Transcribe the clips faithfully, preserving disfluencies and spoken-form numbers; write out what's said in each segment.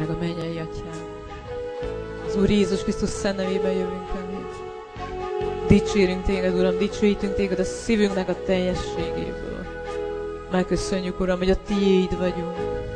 Drága mennyei Atyám, az Úr Jézus Krisztus szent nevében jövünk eléd. Dicsérünk Téged, Uram, dicsőítünk Téged a szívünknek a teljességéből. Megköszönjük, Uram, hogy a Tiéd vagyunk.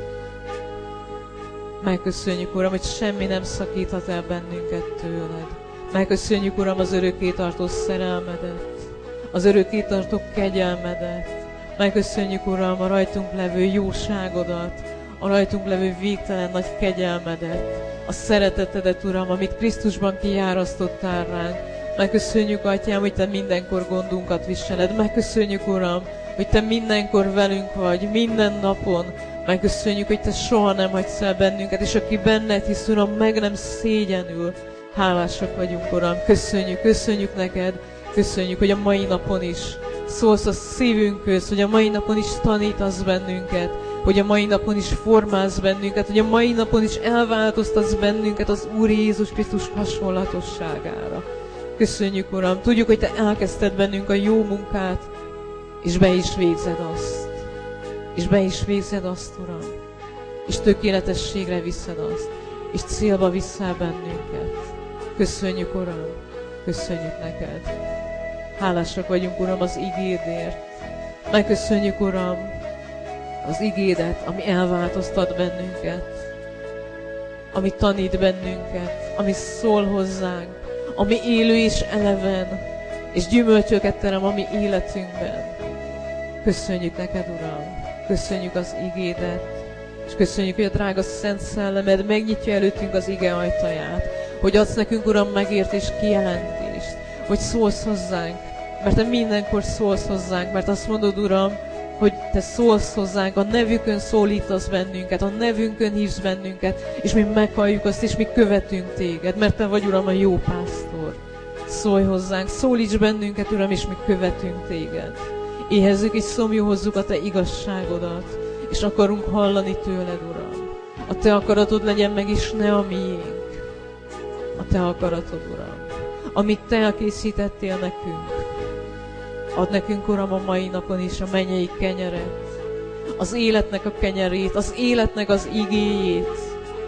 Megköszönjük, Uram, hogy semmi nem szakíthat el bennünket tőled. Megköszönjük, Uram, az örökkétartó szerelmedet, az örökkétartó kegyelmedet. Megköszönjük, Uram, a rajtunk levő jóságodat, a rajtunk levő végtelen nagy kegyelmedet, a szeretetedet, Uram, amit Krisztusban kijárasztottál ránk. Megköszönjük, Atyám, hogy Te mindenkor gondunkat viseled. Megköszönjük, Uram, hogy Te mindenkor velünk vagy, minden napon. Megköszönjük, hogy Te soha nem hagysz el bennünket, és aki benned hisz, Uram, meg nem szégyenül. Hálásak vagyunk, Uram. Köszönjük, köszönjük neked, köszönjük, hogy a mai napon is szólsz a szívünkhöz, hogy a mai napon is tanítasz bennünket, hogy a mai napon is formálsz bennünket, hogy a mai napon is elváltoztatsz bennünket az Úr Jézus Krisztus hasonlatosságára. Köszönjük, Uram, tudjuk, hogy Te elkezdted bennünk a jó munkát, és be is végzed azt. És be is végzed azt, Uram. És tökéletességre viszed azt. És célba viszel bennünket. Köszönjük, Uram, köszönjük neked. Hálásak vagyunk, Uram, az igédért. Megköszönjük, Uram, az igédet, ami elváltoztat bennünket, ami tanít bennünket, ami szól hozzánk, ami élő és eleven, és gyümölcsöket terem a mi életünkben. Köszönjük neked, Uram, köszönjük az igédet, és köszönjük, hogy a drága Szent Szellemed megnyitja előttünk az ige ajtaját, hogy adsz nekünk, Uram, megértés, kijelentést, hogy szólsz hozzánk, mert Te mindenkor szólsz hozzánk, mert azt mondod, Uram, hogy Te szólsz hozzánk, a nevükön szólítasz bennünket, a nevünkön hívsz bennünket, és mi meghalljuk azt, és mi követünk Téged, mert Te vagy, Uram, a jó pásztor. Szólj hozzánk, szólíts bennünket, Uram, és mi követünk Téged. Éhezzük és szomjúhozzuk a Te igazságodat, és akarunk hallani tőled, Uram. A Te akaratod legyen meg, és ne a miénk. A Te akaratod, Uram, amit Te elkészítettél nekünk. Add nekünk, Uram, a mai napon is a mennyei kenyeret, az életnek a kenyerét, az életnek az igéjét.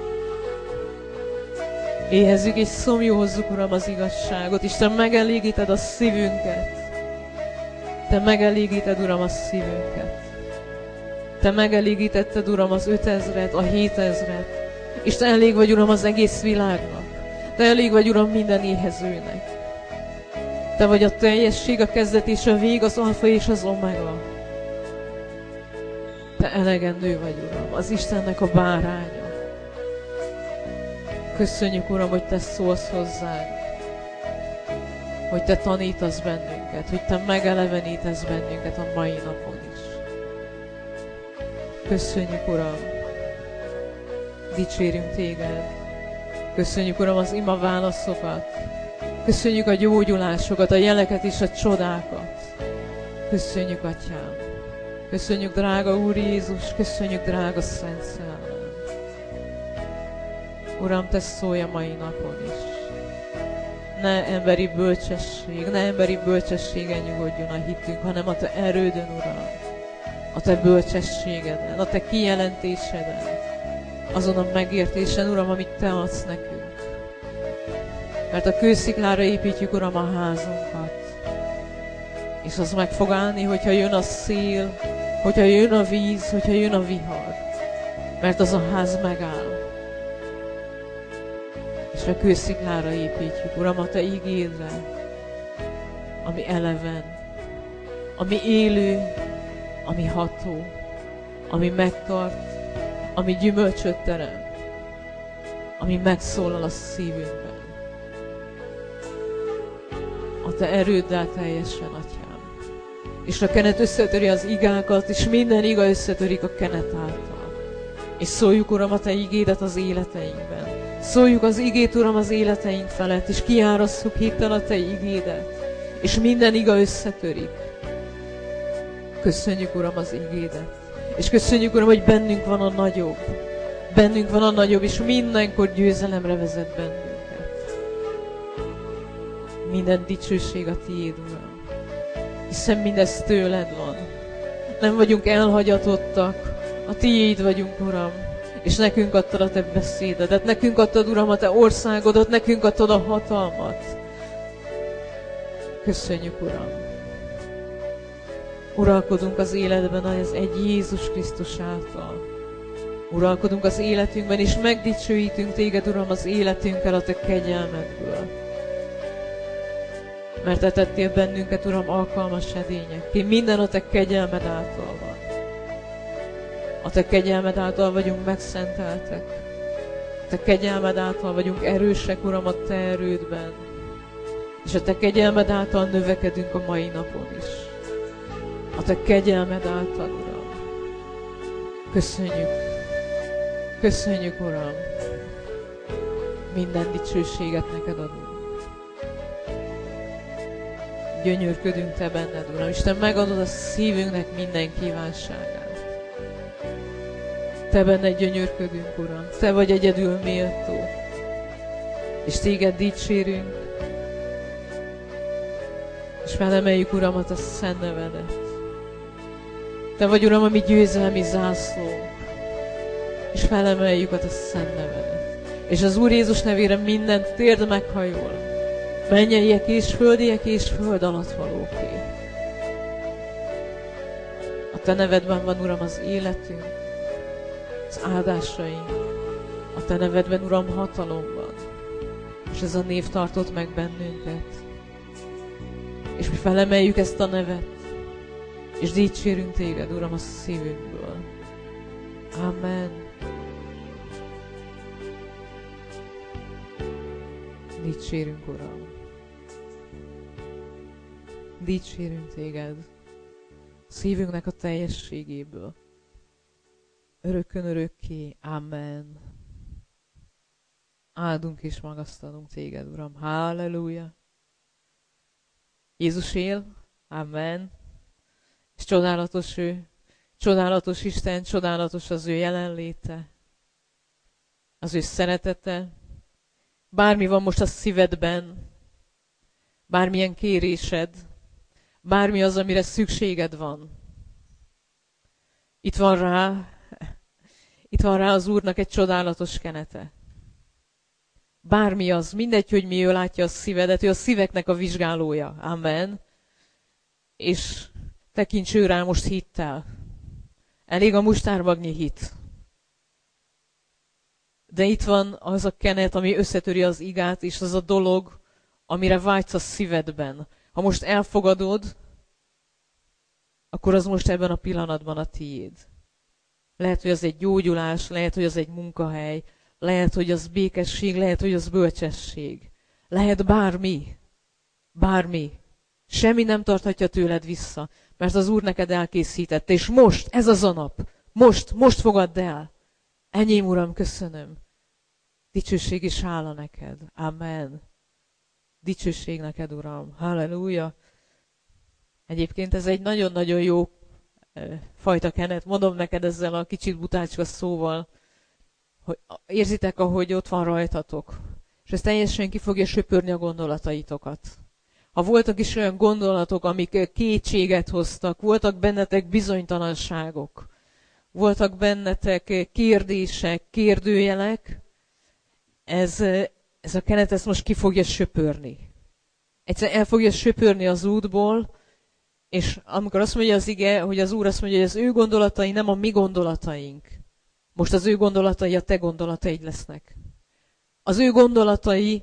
Éhezzük és szomjúhozzuk, Uram, az igazságot, és Te megelégíted a szívünket. Te megelégíted, Uram, a szívünket. Te megelégítetted, Uram, az ötezret, a hétezret, és Te elég vagy, Uram, az egész világnak. Te elég vagy, Uram, minden éhezőnek. Te vagy a teljesség, a kezdet és a vég, az alfa és az omega. Te elegendő vagy, Uram, az Istennek a báránya. Köszönjük, Uram, hogy Te szólsz hozzánk, hogy Te tanítasz bennünket, hogy Te megelevenítesz bennünket a mai napon is. Köszönjük, Uram, dicsérünk Téged. Köszönjük, Uram, az ima válaszokat. Köszönjük a gyógyulásokat, a jeleket és a csodákat. Köszönjük, Atyám. Köszönjük, drága Úr Jézus, köszönjük, drága Szent Szellem. Uram, Te szólj a mai napon is. Ne emberi bölcsesség, ne emberi bölcsességen nyugodjon a hitünk, hanem a Te erődön, Uram. A Te bölcsességeden, a Te kijelentéseden, azon a megértésen, Uram, amit Te adsz nekünk. Mert a kősziklára építjük, Uram, a házunkat. És az meg fog állni, hogyha jön a szél, hogyha jön a víz, hogyha jön a vihar. Mert az a ház megáll. És a kősziklára építjük, Uram, a Te igédre, ami eleven, ami élő, ami ható, ami megtart, ami gyümölcsöt terem, ami megszólal a szívünkben. A Te erőddel teljesen, Atyám. És a kenet összetöri az igákat, és minden iga összetörik a kenet által. És szóljuk, Uram, a Te igédet az életeinkben. Szóljuk az igét, Uram, az életeink felett, és kiárasszuk hittel a Te igédet, és minden iga összetörik. Köszönjük, Uram, az igédet. És köszönjük, Uram, hogy bennünk van a nagyobb. Bennünk van a nagyobb, és mindenkor győzelemre vezet bennünket. Minden dicsőség a Tiéd, Uram. Hiszen mindez tőled van. Nem vagyunk elhagyatottak. A Tiéd vagyunk, Uram. És nekünk adtad a Te beszédedet, nekünk adtad, Uram, a Te országodat, nekünk adtad a hatalmat. Köszönjük, Uram. Uralkodunk az életben az egy Jézus Krisztus által. Uralkodunk az életünkben, és megdicsőítünk Téged, Uram, az életünkkel a Te kegyelmedből. Mert Te tettél bennünket, Uram, alkalmas edényekké. Minden a Te kegyelmed által van. A Te kegyelmed által vagyunk megszenteltek. A Te kegyelmed által vagyunk erősek, Uram, a Te erődben. És a Te kegyelmed által növekedünk a mai napon is. A Te kegyelmed által, Uram. Köszönjük. Köszönjük, Uram. Minden dicsőséget neked adunk. Gyönyörködünk Te benned, Uram. Isten, megadod a szívünknek minden kívánságát. Te benned gyönyörködünk, Uram. Te vagy egyedül méltó. És Téged dicsérünk. És felemeljük, Uram, a Te szent nevedet. Te vagy, Uram, a mi győzelmi zászlónk. És felemeljük a Te szent nevedet. És az Úr Jézus nevére minden térd meghajol. Mennyeiek és földiek és föld alatt valóké. A Te nevedben van, Uram, az életünk, az áldásaink. A Te nevedben, Uram, hatalom van. És ez a név tartott meg bennünket. És mi felemeljük ezt a nevet, és dicsérünk Téged, Uram, a szívünkből. Amen. Dicsérünk, Uram. Dicsérünk Téged szívünknek a teljességéből. Örökkön örökké. Amen. Áldunk és magasztalunk Téged, Uram. Halleluja. Jézus él. Amen. És csodálatos ő. Csodálatos Isten, csodálatos az ő jelenléte. Az ő szeretete. Bármi van most a szívedben, bármilyen kérésed, bármi az, amire szükséged van. Itt van rá, itt van rá az Úrnak egy csodálatos kenete. Bármi az, mindegy, hogy mi, ő látja a szívedet, ő a szíveknek a vizsgálója. Amen. És tekints ő rá most hittel. Elég a mustármagnyi hit. De itt van az a kenet, ami összetöri az igát, és az a dolog, amire vágysz a szívedben. Ha most elfogadod, akkor az most ebben a pillanatban a tiéd. Lehet, hogy az egy gyógyulás, lehet, hogy az egy munkahely, lehet, hogy az békesség, lehet, hogy az bölcsesség. Lehet bármi. Bármi. Semmi nem tarthatja tőled vissza, mert az Úr neked elkészítette. És most, ez az a nap. Most, most fogadd el. Enyém, Uram, köszönöm. Dicsőség és hála neked. Amen. Dicsőség neked, Uram. Halleluja. Egyébként ez egy nagyon-nagyon jó e, fajta kenet. Mondom neked ezzel a kicsit butácska szóval, hogy érzitek, ahogy ott van rajtatok. És ez teljesen ki fogja söpörni a gondolataitokat. Ha voltak is olyan gondolatok, amik kétséget hoztak, voltak bennetek bizonytalanságok, voltak bennetek kérdések, kérdőjelek, ez, ez a kenet ezt most ki fogja söpörni. Egyszerűen el fogja söpörni az útból, és amikor azt mondja az ige, hogy az Úr azt mondja, hogy az ő gondolatai nem a mi gondolataink. Most az ő gondolatai a te gondolataid lesznek. Az ő gondolatai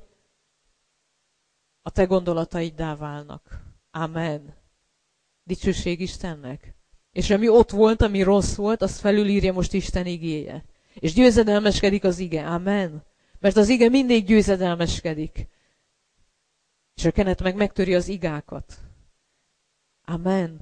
a te gondolataiddá válnak. Amen. Dicsőség Istennek. És ami ott volt, ami rossz volt, azt felülírja most Isten igéje. És győzedelmeskedik az ige. Amen. Mert az ige mindig győzedelmeskedik. És a kenet meg megtöri az igákat. Amen.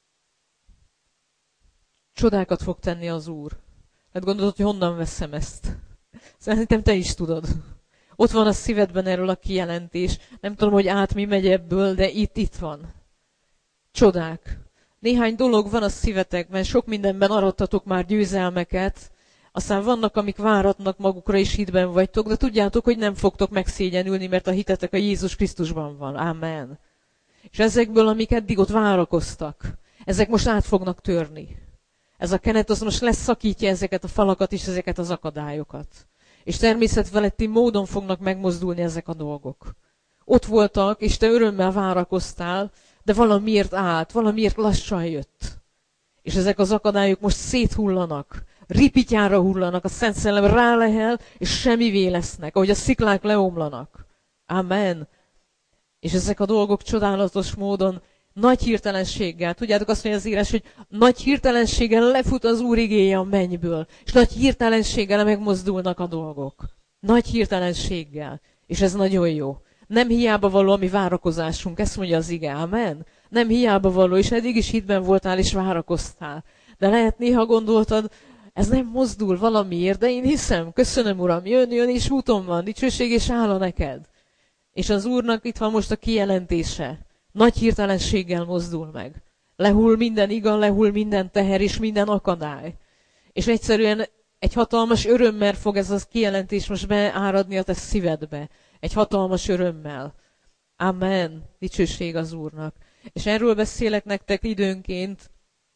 Csodákat fog tenni az Úr. Hát gondolod, hogy honnan veszem ezt? Szerintem te is tudod. Ott van a szívedben erről a kijelentés. Nem tudom, hogy át mi megy ebből, de itt, itt van. Csodák. Néhány dolog van a szívetekben, sok mindenben arattatok már győzelmeket, aztán vannak, amik váratnak magukra, és hitben vagytok, de tudjátok, hogy nem fogtok megszégyenülni, mert a hitetek a Jézus Krisztusban van. Amen. És ezekből, amik eddig ott várakoztak, ezek most át fognak törni. Ez a kenet az most leszakítja ezeket a falakat és ezeket az akadályokat. És természetfeletti módon fognak megmozdulni ezek a dolgok. Ott voltak, és te örömmel várakoztál, de valamiért állt, valamiért lassan jött. És ezek az akadályok most széthullanak, ripityára hullanak, a Szent Szellem rálehel, és semmivé lesznek, ahogy a sziklák leomlanak. Amen. És ezek a dolgok csodálatos módon, nagy hirtelenséggel, tudjátok azt mondja az írás, hogy nagy hirtelenséggel lefut az Úr igéje a mennyből, és nagy hirtelenséggel megmozdulnak a dolgok. Nagy hirtelenséggel. És ez nagyon jó. Nem hiába való a mi várakozásunk, ezt mondja az ige, amen. Nem hiába való, és eddig is hitben voltál és várakoztál. De lehet néha gondoltad, ez nem mozdul valamiért, de én hiszem, köszönöm Uram, jön, jön, és úton van, dicsőség és hála neked. És az Úrnak itt van most a kijelentése. Nagy hirtelenséggel mozdul meg. Lehull minden igan, lehull minden teher és minden akadály. És egyszerűen egy hatalmas örömmel fog ez a kijelentés most beáradni a te szívedbe. Egy hatalmas örömmel. Amen. Dicsőség az Úrnak. És erről beszélek nektek időnként,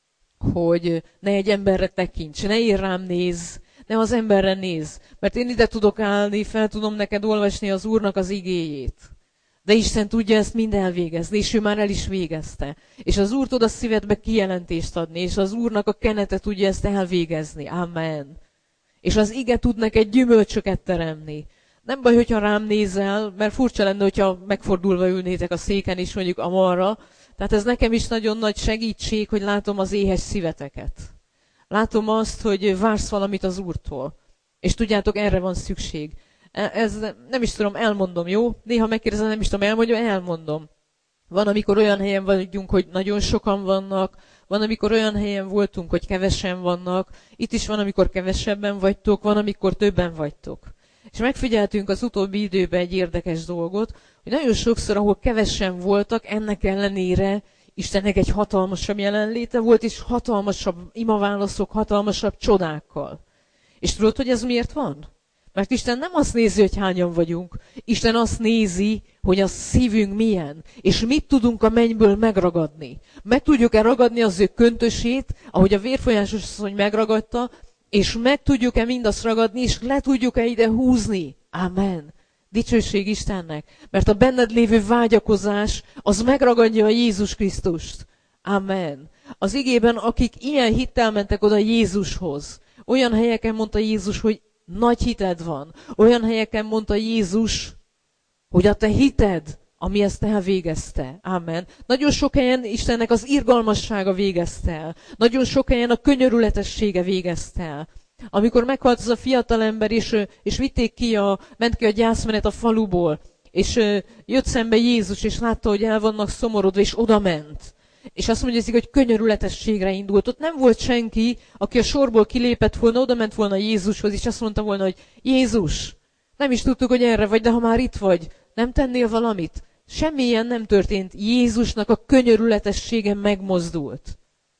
hogy ne egy emberre tekints, ne én rám nézz, ne az emberre nézz. Mert én ide tudok állni, fel tudom neked olvasni az Úrnak az igéjét. De Isten tudja ezt mind elvégezni, és ő már el is végezte. És az Úr tud a szívedbe kijelentést adni, és az Úrnak a kenete tudja ezt elvégezni. Amen. És az ige tud neked gyümölcsöket teremni. Nem baj, hogyha rám nézel, mert furcsa lenne, hogyha megfordulva ülnétek a széken is mondjuk amarra. Tehát ez nekem is nagyon nagy segítség, hogy látom az éhes szíveteket. Látom azt, hogy vársz valamit az Úrtól. És tudjátok, erre van szükség. Ez nem is tudom, elmondom, jó? Néha megkérdezem, nem is tudom, elmondjam, elmondom. Van, amikor olyan helyen vagyunk, hogy nagyon sokan vannak, van, amikor olyan helyen voltunk, hogy kevesen vannak, itt is van, amikor kevesebben vagytok, van, amikor többen vagytok. És megfigyeltünk az utóbbi időben egy érdekes dolgot, hogy nagyon sokszor, ahol kevesen voltak, ennek ellenére Istennek egy hatalmasabb jelenléte volt, és hatalmasabb imaválaszok, hatalmasabb csodákkal. És tudod, hogy ez miért van? Mert Isten nem azt nézi, hogy hányan vagyunk. Isten azt nézi, hogy a szívünk milyen, és mit tudunk a mennyből megragadni. Meg tudjuk-e ragadni az ő köntösét, ahogy a vérfolyásos asszony megragadta, és meg tudjuk-e mindazt ragadni, és le tudjuk-e ide húzni. Amen. Dicsőség Istennek. Mert a benned lévő vágyakozás, az megragadja a Jézus Krisztust. Amen. Az igében, akik ilyen hittel mentek oda Jézushoz, olyan helyeken mondta Jézus, hogy nagy hited van. Olyan helyeken mondta Jézus, hogy a te hited, ami ezt elvégezte. Amen. Nagyon sok helyen Istennek az irgalmassága végezte el. Nagyon sok helyen a könyörületessége végezte el. Amikor meghalt az a fiatalember, és, és vitték ki a, ment ki a gyászmenet a faluból, és jött szembe Jézus, és látta, hogy el vannak szomorodva, és oda ment. És azt mondja, hogy könyörületességre indult. Ott nem volt senki, aki a sorból kilépett volna, oda ment volna Jézushoz, és azt mondta volna, hogy Jézus, nem is tudtuk, hogy erre vagy, de ha már itt vagy, nem tennél valamit? Semmilyen nem történt. Jézusnak a könyörületessége megmozdult.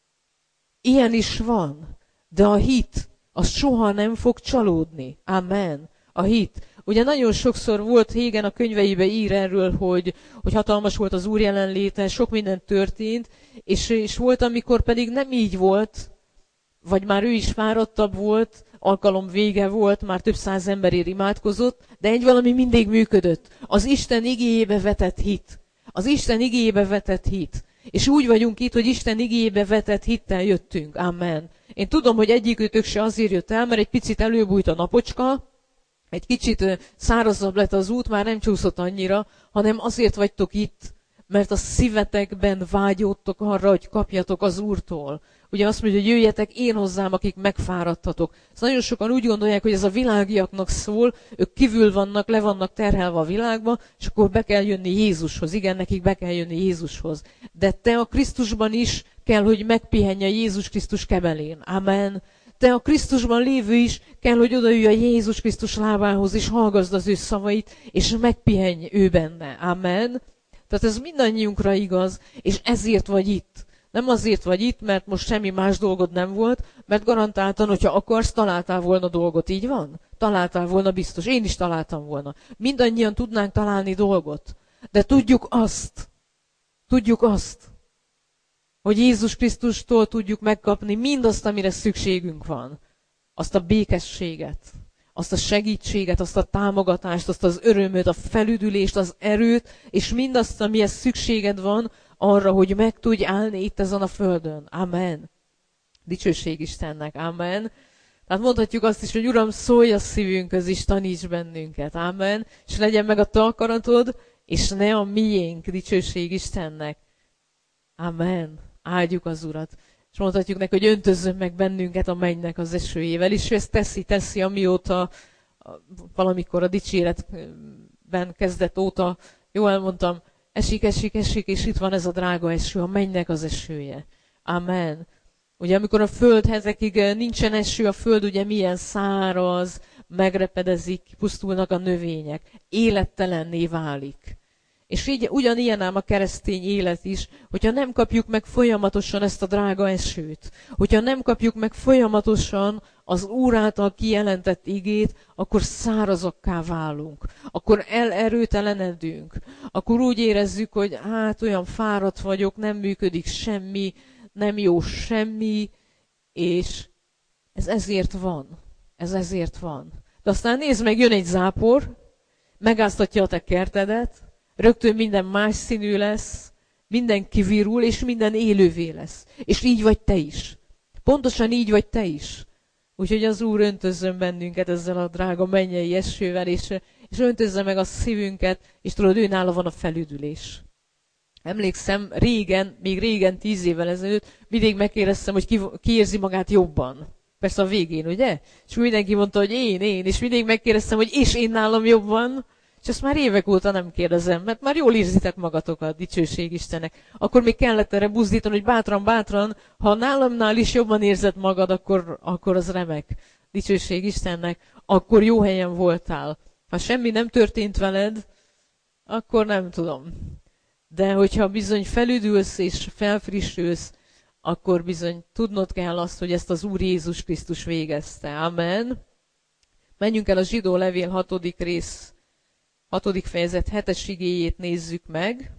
Ilyen is van, de a hit, az soha nem fog csalódni. Amen. A hit. Ugye nagyon sokszor volt, Hégen a könyveibe ír erről, hogy, hogy hatalmas volt az Úr jelenléte, sok minden történt, és, és volt, amikor pedig nem így volt, vagy már ő is fáradtabb volt, alkalom vége volt, már több száz emberért imádkozott, de egy valami mindig működött. Az Isten igéjébe vetett hit. Az Isten igéjébe vetett hit. És úgy vagyunk itt, hogy Isten igéjébe vetett hittel jöttünk. Amen. Én tudom, hogy egyikőtök se azért jött el, mert egy picit előbújt a napocska, egy kicsit szárazabb lett az út, már nem csúszott annyira, hanem azért vagytok itt, mert a szívetekben vágyódtok arra, hogy kapjatok az Úrtól. Ugye azt mondja, hogy jöjjetek én hozzám, akik megfáradtatok. Szóval nagyon sokan úgy gondolják, hogy ez a világiaknak szól, ők kívül vannak, le vannak terhelve a világba, és akkor be kell jönni Jézushoz. Igen, nekik be kell jönni Jézushoz. De te a Krisztusban is kell, hogy megpihenj a Jézus Krisztus kebelén. Amen. Te a Krisztusban lévő is kell, hogy odaülj a Jézus Krisztus lábához, és hallgassd az ő szavait, és megpihenj ő benne. Amen. Tehát ez mindannyiunkra igaz, és ezért vagy itt. Nem azért vagy itt, mert most semmi más dolgod nem volt, mert garantáltan, hogyha akarsz, találtál volna dolgot, így van? Találtál volna biztos, én is találtam volna. Mindannyian tudnánk találni dolgot, de tudjuk azt, tudjuk azt, hogy Jézus Krisztustól tudjuk megkapni mindazt, amire szükségünk van. Azt a békességet, azt a segítséget, azt a támogatást, azt az örömöt, a felüdülést, az erőt, és mindazt, amihez szükséged van arra, hogy meg tudj állni itt ezen a földön. Amen. Dicsőség Istennek. Amen. Tehát mondhatjuk azt is, hogy Uram, szólj a szívünkhöz és taníts bennünket. Amen. És legyen meg a te akaratod, és ne a miénk. Dicsőség Istennek. Amen. Áldjuk az Urat. És mondhatjuk neki, hogy öntözzön meg bennünket a mennynek az esőjével. És ő ezt teszi, teszi, amióta valamikor a dicséretben kezdett óta, jól elmondtam, esik, esik, esik, és itt van ez a drága eső, a mennynek az esője. Amen. Ugye amikor a föld hezekig nincsen eső, a föld ugye milyen száraz, megrepedezik, pusztulnak a növények, élettelenné válik. És így ugyanilyen ám a keresztény élet is, hogyha nem kapjuk meg folyamatosan ezt a drága esőt, hogyha nem kapjuk meg folyamatosan az Úr által kijelentett igét, akkor szárazakká válunk, akkor elerőtelenedünk, akkor úgy érezzük, hogy hát olyan fáradt vagyok, nem működik semmi, nem jó semmi, és ez ezért van. Ez ezért van. De aztán nézd meg, jön egy zápor, megáztatja a te kertedet, rögtön minden más színű lesz, minden kivirul, és minden élővé lesz. És így vagy te is. Pontosan így vagy te is. Úgyhogy az Úr öntözzön bennünket ezzel a drága mennyei esővel, és, és öntözze meg a szívünket, és tudod, ő nála van a felüdülés. Emlékszem, régen, még régen, tíz évvel ezelőtt, mindig megkérdeztem, hogy ki, ki érzi magát jobban. Persze a végén, ugye? És mindenki mondta, hogy én, én, és mindig megkérdeztem, hogy és én nálam jobban. És ezt már évek óta nem kérdezem, mert már jól érzitek magatokat, dicsőség Istennek. Akkor még kellett erre buzdítani, hogy bátran, bátran, ha nálamnál is jobban érzed magad, akkor, akkor az remek. Dicsőség Istennek, akkor jó helyen voltál. Ha semmi nem történt veled, akkor nem tudom. De hogyha bizony felüdülsz és felfrissülsz, akkor bizony tudnod kell azt, hogy ezt az Úr Jézus Krisztus végezte. Amen. Menjünk el a Zsidó levél hatodik rész, hatodik fejezet hetes igéjét nézzük meg.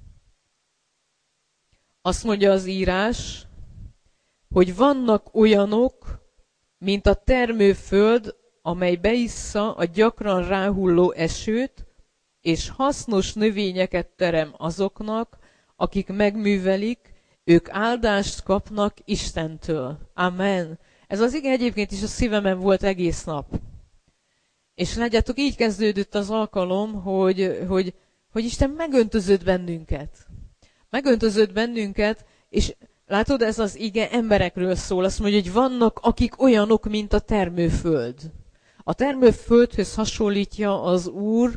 Azt mondja az írás, hogy vannak olyanok, mint a termőföld, amely beissza a gyakran ráhulló esőt, és hasznos növényeket terem azoknak, akik megművelik, ők áldást kapnak Istentől. Amen. Ez az ige egyébként is a szívemen volt egész nap. És látjátok, így kezdődött az alkalom, hogy, hogy, hogy Isten megöntözött bennünket. Megöntözött bennünket, és látod, ez az ige emberekről szól. Azt mondja, hogy vannak, akik olyanok, mint a termőföld. A termőföldhöz hasonlítja az Úr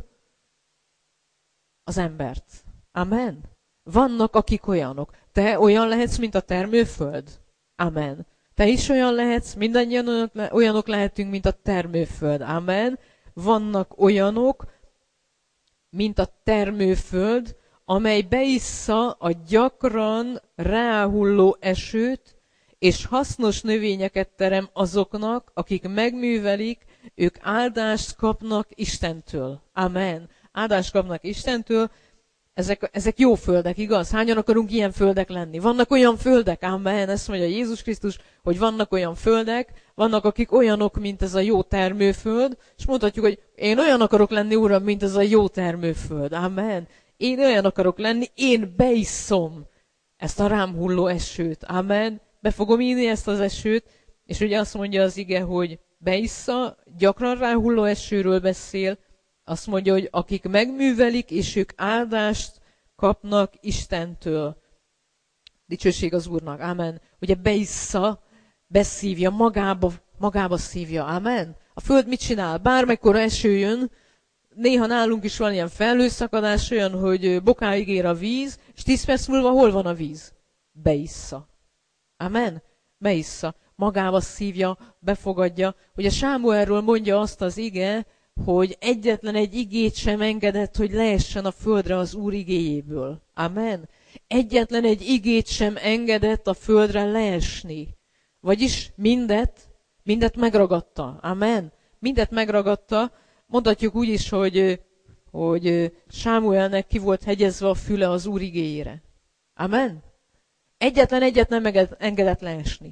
az embert. Amen. Vannak, akik olyanok. Te olyan lehetsz, mint a termőföld? Amen. Te is olyan lehetsz, mindannyian olyanok lehetünk, mint a termőföld. Amen. Vannak olyanok, mint a termőföld, amely beissza a gyakran ráhulló esőt, és hasznos növényeket terem azoknak, akik megművelik, ők áldást kapnak Istentől. Amen. Áldást kapnak Istentől. Ezek, ezek jó földek, igaz? Hányan akarunk ilyen földek lenni? Vannak olyan földek, amen, ezt mondja Jézus Krisztus, hogy vannak olyan földek, vannak akik olyanok, mint ez a jó termőföld, és mondhatjuk, hogy én olyan akarok lenni, Uram, mint ez a jó termőföld, amen. Én olyan akarok lenni, én beiszom ezt a rám hulló esőt, amen. Be fogom inni ezt az esőt, és ugye azt mondja az ige, hogy beissza, gyakran ráhulló esőről beszél, azt mondja, hogy akik megművelik, és ők áldást kapnak Istentől. Dicsőség az Úrnak. Amen. Ugye beissza, beszívja, magába, magába szívja. Amen. A föld mit csinál? Bármekkora eső jön, néha nálunk is van ilyen felhőszakadás, olyan, hogy bokáig ér a víz, és tíz perc múlva hol van a víz? Beissza. Amen. Beissza. Magába szívja, befogadja. Ugye Sámuelről mondja azt az ige, hogy egyetlen egy igét sem engedett, hogy leessen a földre az Úr igéjéből. Amen. Egyetlen egy igét sem engedett a földre leesni. Vagyis mindet, mindet megragadta. Amen. Mindet megragadta. Mondhatjuk úgy is, hogy, hogy Sámuelnek ki volt hegyezve a füle az Úr igéjére. Amen. Egyetlen egyet nem engedett leesni.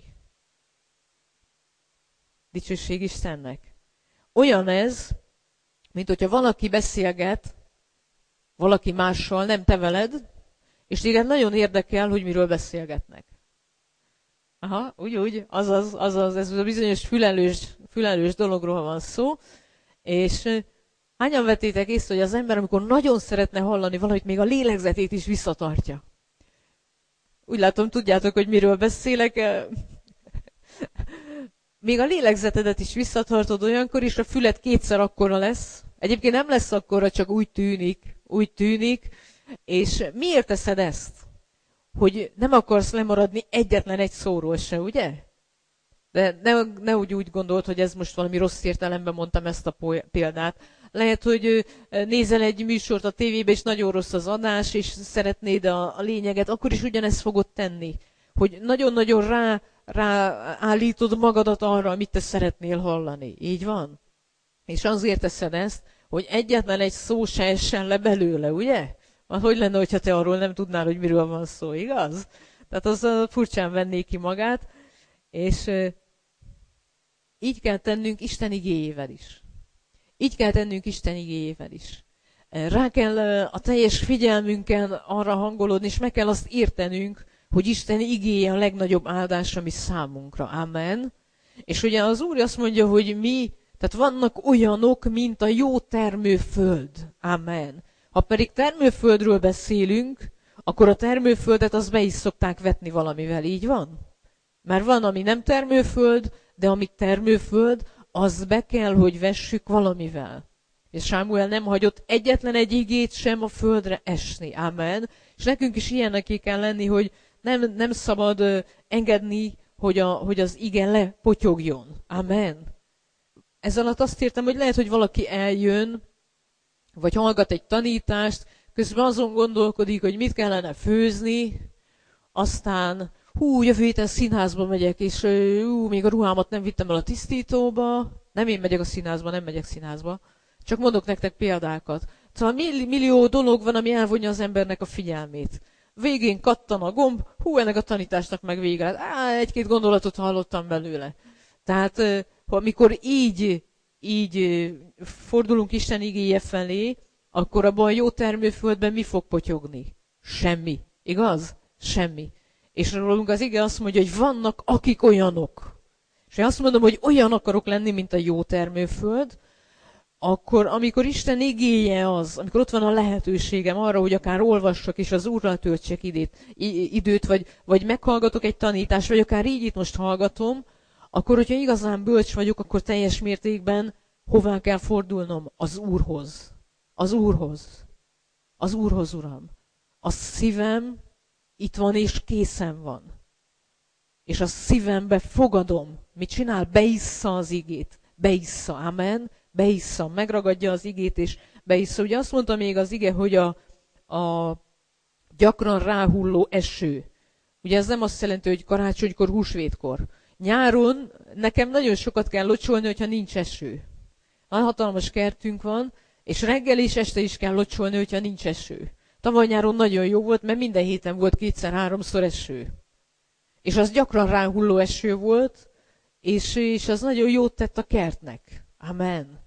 Dicsőség Istennek. Olyan ez, mint hogyha valaki beszélget valaki mással, nem te veled, és téged nagyon érdekel, hogy miről beszélgetnek. Aha, úgy, úgy, azaz, azaz, ez a bizonyos fülelős, fülelős dologról van szó, és hányan vettétek észre, hogy az ember, amikor nagyon szeretne hallani valamit, még a lélegzetét is visszatartja. Úgy látom, tudjátok, hogy miről beszélek. Még a lélegzetedet is visszatartod olyankor, és a füled kétszer akkora lesz. Egyébként nem lesz akkora, csak úgy tűnik, úgy tűnik. És miért teszed ezt? Hogy nem akarsz lemaradni egyetlen egy szóról se, ugye? De ne, ne úgy, úgy gondolt, hogy ez most valami rossz értelemben mondtam ezt a példát. Lehet, hogy nézel egy műsort a tévébe, és nagyon rossz az adás, és szeretnéd a, a lényeget, akkor is ugyanezt fogod tenni. Hogy nagyon-nagyon rá, ráállítod magadat arra, amit te szeretnél hallani. Így van? És azért teszed ezt, hogy egyetlen egy szó se essen le belőle, ugye? Már hogy lenne, hogyha te arról nem tudnál, hogy miről van szó, igaz? Tehát az furcsán venné ki magát, és így kell tennünk Isten igéjével is. Így kell tennünk Isten igéjével is. Rá kell a teljes figyelmünkkel arra hangolódni, és meg kell azt értenünk, hogy Isten igéje a legnagyobb áldás, ami számunkra. Amen. És ugye az Úr azt mondja, hogy mi, tehát vannak olyanok, mint a jó termőföld. Amen. Ha pedig termőföldről beszélünk, akkor a termőföldet azt be is szokták vetni valamivel, így van? Mert van, ami nem termőföld, de ami termőföld, az be kell, hogy vessük valamivel. És Sámuel nem hagyott egyetlen egy igét sem a földre esni. Amen. És nekünk is ilyennek kell lenni, hogy nem, nem szabad uh, engedni, hogy, a, hogy az ige lepotyogjon. Amen. Ez alatt azt értem, hogy lehet, hogy valaki eljön, vagy hallgat egy tanítást, közben azon gondolkodik, hogy mit kellene főzni, aztán hú, jövő héten színházba megyek, és hú, még a ruhámat nem vittem el a tisztítóba. Nem én megyek a színházba, nem megyek színházba. Csak mondok nektek példákat. Szóval millió dolog van, ami elvonja az embernek a figyelmét. Végén kattan a gomb, hú, ennek a tanításnak meg vége lett. Á, egy-két gondolatot hallottam belőle. Tehát, amikor így, így fordulunk Isten igéje felé, akkor abban a jó termőföldben mi fog potyogni? Semmi. Igaz? Semmi. És rólunk az ige azt mondja, hogy vannak, akik olyanok. És én azt mondom, hogy olyan akarok lenni, mint a jó termőföld, akkor amikor Isten igéje az, amikor ott van a lehetőségem arra, hogy akár olvassak és az Úrral töltsek időt, időt vagy, vagy meghallgatok egy tanítást, vagy akár így itt most hallgatom, akkor, hogyha igazán bölcs vagyok, akkor teljes mértékben hová kell fordulnom? Az Úrhoz. Az Úrhoz. Az Úrhoz, Uram. A szívem itt van és készen van. És a szívembe fogadom. Mit csinál? Beissza az igét. Beissza. Amen. Beissza. Megragadja az igét és beissza. Ugye azt mondta még az ige, hogy a, a gyakran ráhulló eső. Ugye ez nem azt jelenti, hogy karácsonykor, húsvétkor. Nyáron nekem nagyon sokat kell locsolni, hogyha nincs eső. Hatalmas kertünk van, és reggel és este is kell locsolni, hogyha nincs eső. Tavaly nyáron nagyon jó volt, mert minden héten volt kétszer-háromszor eső. És az gyakran ráhulló eső volt, és, és az nagyon jót tett a kertnek. Amen.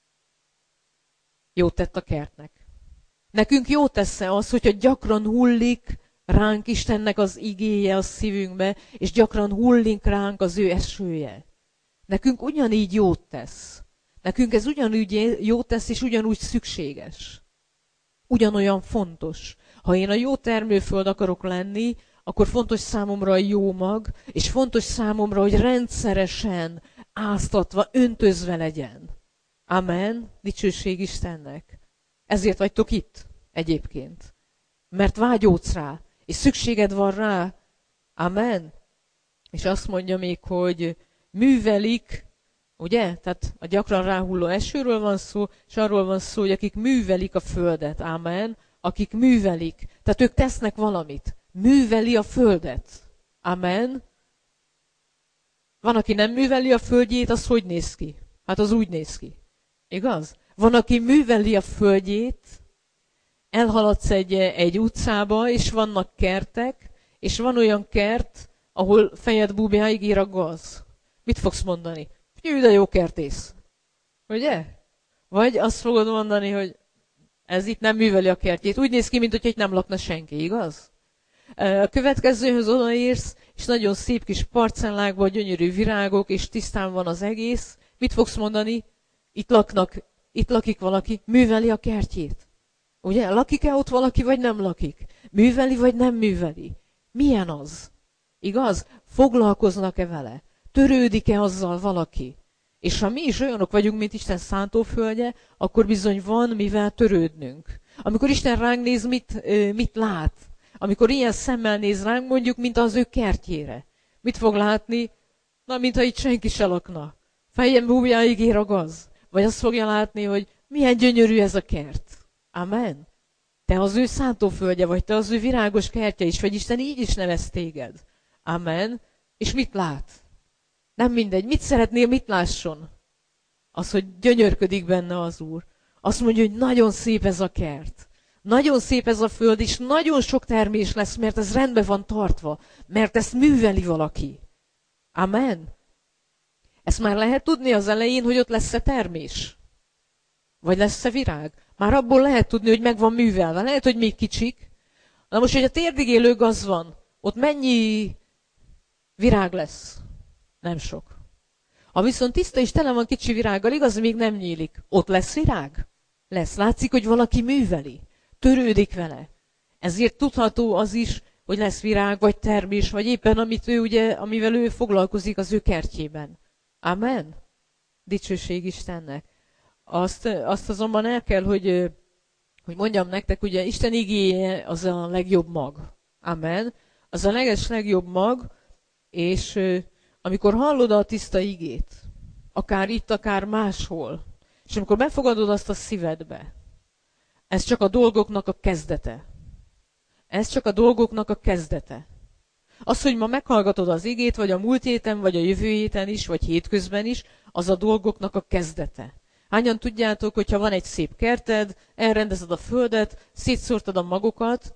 Jót tett a kertnek. Nekünk jót tesz-e az, hogyha gyakran hullik ránk Istennek az igéje a szívünkbe, és gyakran hullik ránk az ő esője. Nekünk ugyanígy jót tesz. Nekünk ez ugyanúgy jót tesz, és ugyanúgy szükséges. Ugyanolyan fontos. Ha én a jó termőföld akarok lenni, akkor fontos számomra a jó mag, és fontos számomra, hogy rendszeresen áztatva, öntözve legyen. Amen. Dicsőség Istennek. Ezért vagytok itt egyébként. Mert vágyódsz rá, és szükséged van rá. Amen. És azt mondja még, hogy művelik, ugye? Tehát a gyakran ráhulló esőről van szó, és arról van szó, hogy akik művelik a földet. Amen. Akik művelik. Tehát ők tesznek valamit. Műveli a földet. Amen. Van, aki nem műveli a földjét, az hogy néz ki? Hát az úgy néz ki. Igaz? Van, aki műveli a földjét, elhaladsz egy, egy utcába, és vannak kertek, és van olyan kert, ahol fejed búbjáig ír a gaz. Mit fogsz mondani? Hű, de jó kertész. Ugye? Vagy azt fogod mondani, hogy ez itt nem műveli a kertjét. Úgy néz ki, mint hogy itt nem lakna senki, igaz? A következőhöz odaérsz, és nagyon szép kis parcellákban, gyönyörű virágok, és tisztán van az egész. Mit fogsz mondani? Itt laknak, itt lakik valaki, műveli a kertjét. Ugye? Lakik-e ott valaki, vagy nem lakik? Műveli, vagy nem műveli? Milyen az? Igaz? Foglalkoznak-e vele? Törődik-e azzal valaki? És ha mi is olyanok vagyunk, mint Isten szántóföldje, akkor bizony van mivel törődnünk. Amikor Isten ránk néz, mit, mit lát? Amikor ilyen szemmel néz ránk, mondjuk, mint az ő kertjére. Mit fog látni? Na, mintha itt senki se lakna. Fejem búbjáig ér a gaz. Vagy azt fogja látni, hogy milyen gyönyörű ez a kert. Amen. Te az ő szántóföldje vagy, te az ő virágos kertje is vagy, Isten így is nevez téged. Amen. És mit lát? Nem mindegy. Mit szeretnél, mit lásson? Az, hogy gyönyörködik benne az Úr. Azt mondja, hogy nagyon szép ez a kert. Nagyon szép ez a föld, és nagyon sok termés lesz, mert ez rendben van tartva. Mert ezt műveli valaki. Amen. Ezt már lehet tudni az elején, hogy ott lesz-e termés? Vagy lesz-e virág? Már abból lehet tudni, hogy meg van művelve. Lehet, hogy még kicsik. Na most, hogy a térdig élő gaz van, ott mennyi virág lesz? Nem sok. Ha viszont tiszta és tele van kicsi virággal, igaz, még nem nyílik. Ott lesz virág? Lesz. Látszik, hogy valaki műveli. Törődik vele. Ezért tudható az is, hogy lesz virág, vagy termés, vagy éppen amit ő, ugye, amivel ő foglalkozik az ő kertjében. Amen. Dicsőség Istennek. Azt, azt azonban el kell, hogy, hogy mondjam nektek, ugye Isten igéje az a legjobb mag. Amen. Az a leges legjobb mag, és amikor hallod a tiszta igét, akár itt, akár máshol, és amikor befogadod azt a szívedbe, ez csak a dolgoknak a kezdete. Ez csak a dolgoknak a kezdete. Az, hogy ma meghallgatod az igét, vagy a múlt héten, vagy a jövő héten is, vagy hétközben is, az a dolgoknak a kezdete. Hányan tudjátok, hogyha van egy szép kerted, elrendezed a földet, szétszórtad a magokat,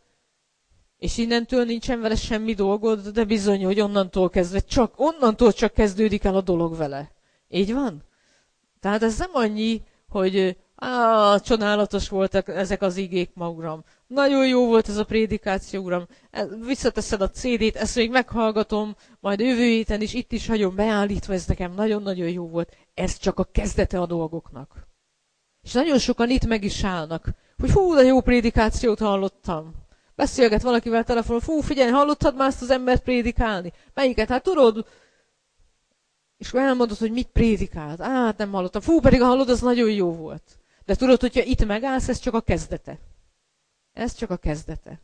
és innentől nincsen vele semmi dolgod, de bizony, hogy onnantól kezdve, csak onnantól csak kezdődik el a dolog vele. Így van? Tehát ez nem annyi, hogy á, csodálatos voltak ezek az igék ma, Uram. Nagyon jó volt ez a prédikáció, Uram. Visszateszed a cé dét, ezt még meghallgatom, majd jövő héten is, itt is hagyom beállítva, ez nekem nagyon-nagyon jó volt. Ez csak a kezdete a dolgoknak. És nagyon sokan itt meg is állnak, hogy hú, de jó prédikációt hallottam. Beszélget valakivel telefonon, fú, figyelj, hallottad már ezt az embert prédikálni? Melyiket? Hát tudod? És elmondod, hogy mit prédikált. Á, hát nem hallottam. Fú, pedig hallod, az nagyon jó volt. De tudod, hogyha itt megállsz, ez csak a kezdete. Ez csak a kezdete.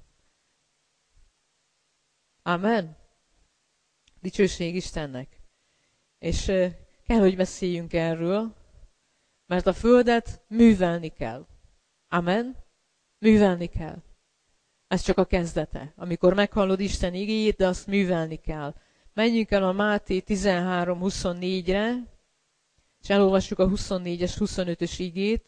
Amen. Dicsőség Istennek. És kell, hogy beszéljünk erről, mert a földet művelni kell. Amen. Művelni kell. Ez csak a kezdete. Amikor meghallod Isten igéjét, de azt művelni kell. Menjünk el a Máté tizenhárom huszonnégyre, és elolvassuk a huszonnégyes, huszonötös igét.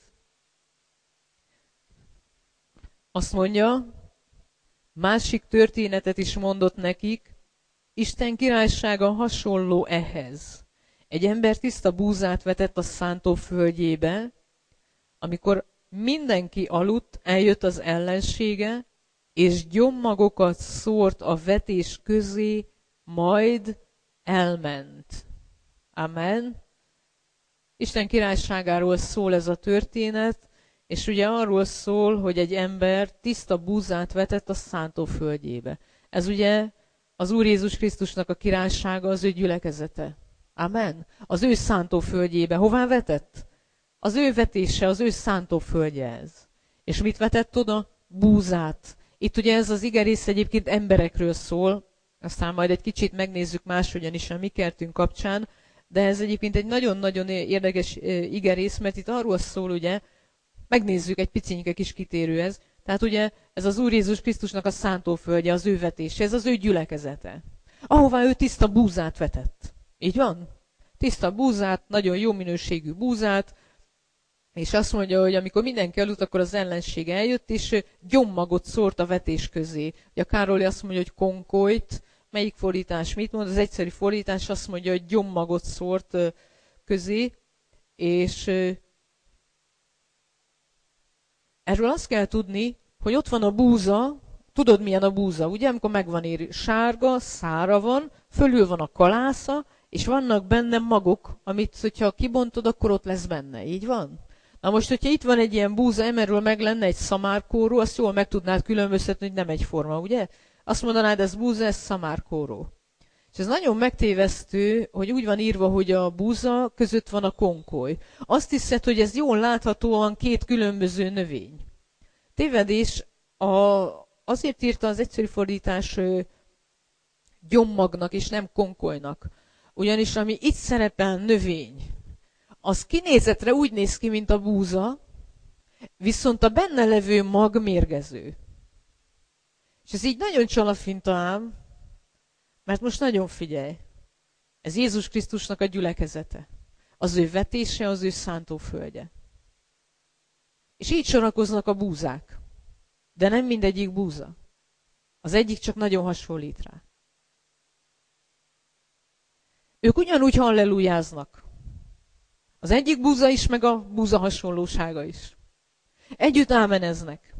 Azt mondja, másik történetet is mondott nekik, Isten királysága hasonló ehhez. Egy ember tiszta búzát vetett a szántóföldjébe, amikor mindenki aludt, eljött az ellensége, és gyommagokat szórt a vetés közé, majd elment. Amen. Isten királyságáról szól ez a történet, és ugye arról szól, hogy egy ember tiszta búzát vetett a szántóföldjébe. Ez ugye az Úr Jézus Krisztusnak a királysága, az ő gyülekezete. Amen. Az ő szántóföldjébe. Hová vetett? Az ő vetése, az ő szántóföldje ez. És mit vetett oda? Búzát. Itt ugye ez az igerész egyébként emberekről szól, aztán majd egy kicsit megnézzük máshogyan is a mi kertünk kapcsán, de ez egyébként egy nagyon-nagyon érdekes igerész, mert itt arról szól, ugye, megnézzük, egy picinke kis kitérő ez, tehát ugye ez az Úr Jézus Krisztusnak a szántóföldje, az ő vetése, ez az ő gyülekezete, ahová ő tiszta búzát vetett. Így van? Tiszta búzát, nagyon jó minőségű búzát, És azt mondja, hogy amikor mindenki aludt, akkor az ellenség eljött, és gyommagot szórt a vetés közé. Ugye a Károly azt mondja, hogy konkolyt, melyik fordítás mit mond? Az egyszerű fordítás azt mondja, hogy gyommagot szórt közé, és erről azt kell tudni, hogy ott van a búza, tudod milyen a búza, ugye? Amikor megvan éri, sárga, szára van, fölül van a kalásza, és vannak benne magok, amit, hogyha kibontod, akkor ott lesz benne. Így van? Na most, hogyha itt van egy ilyen búza, emerről meg lenne egy szamárkóró, azt jól meg tudnád különböztetni, hogy nem egyforma, ugye? Azt mondanád, ez búza, ez szamárkóró. És ez nagyon megtévesztő, hogy úgy van írva, hogy a búza között van a konkoly. Azt hiszed, hogy ez jól láthatóan két különböző növény. Tévedés, a, azért írta az egyszerű fordítás gyommagnak és nem konkolynak. Ugyanis ami itt szerepel növény, az kinézetre úgy néz ki, mint a búza, viszont a benne levő mag mérgező. És ez így nagyon csalafinta ám, mert most nagyon figyelj. Ez Jézus Krisztusnak a gyülekezete. Az ő vetése, az ő szántóföldje. És így sorakoznak a búzák. De nem mindegyik búza. Az egyik csak nagyon hasonlít rá. Ők ugyanúgy hallelujáznak. Az egyik búza is, meg a búza hasonlósága is. Együtt ámeneznek.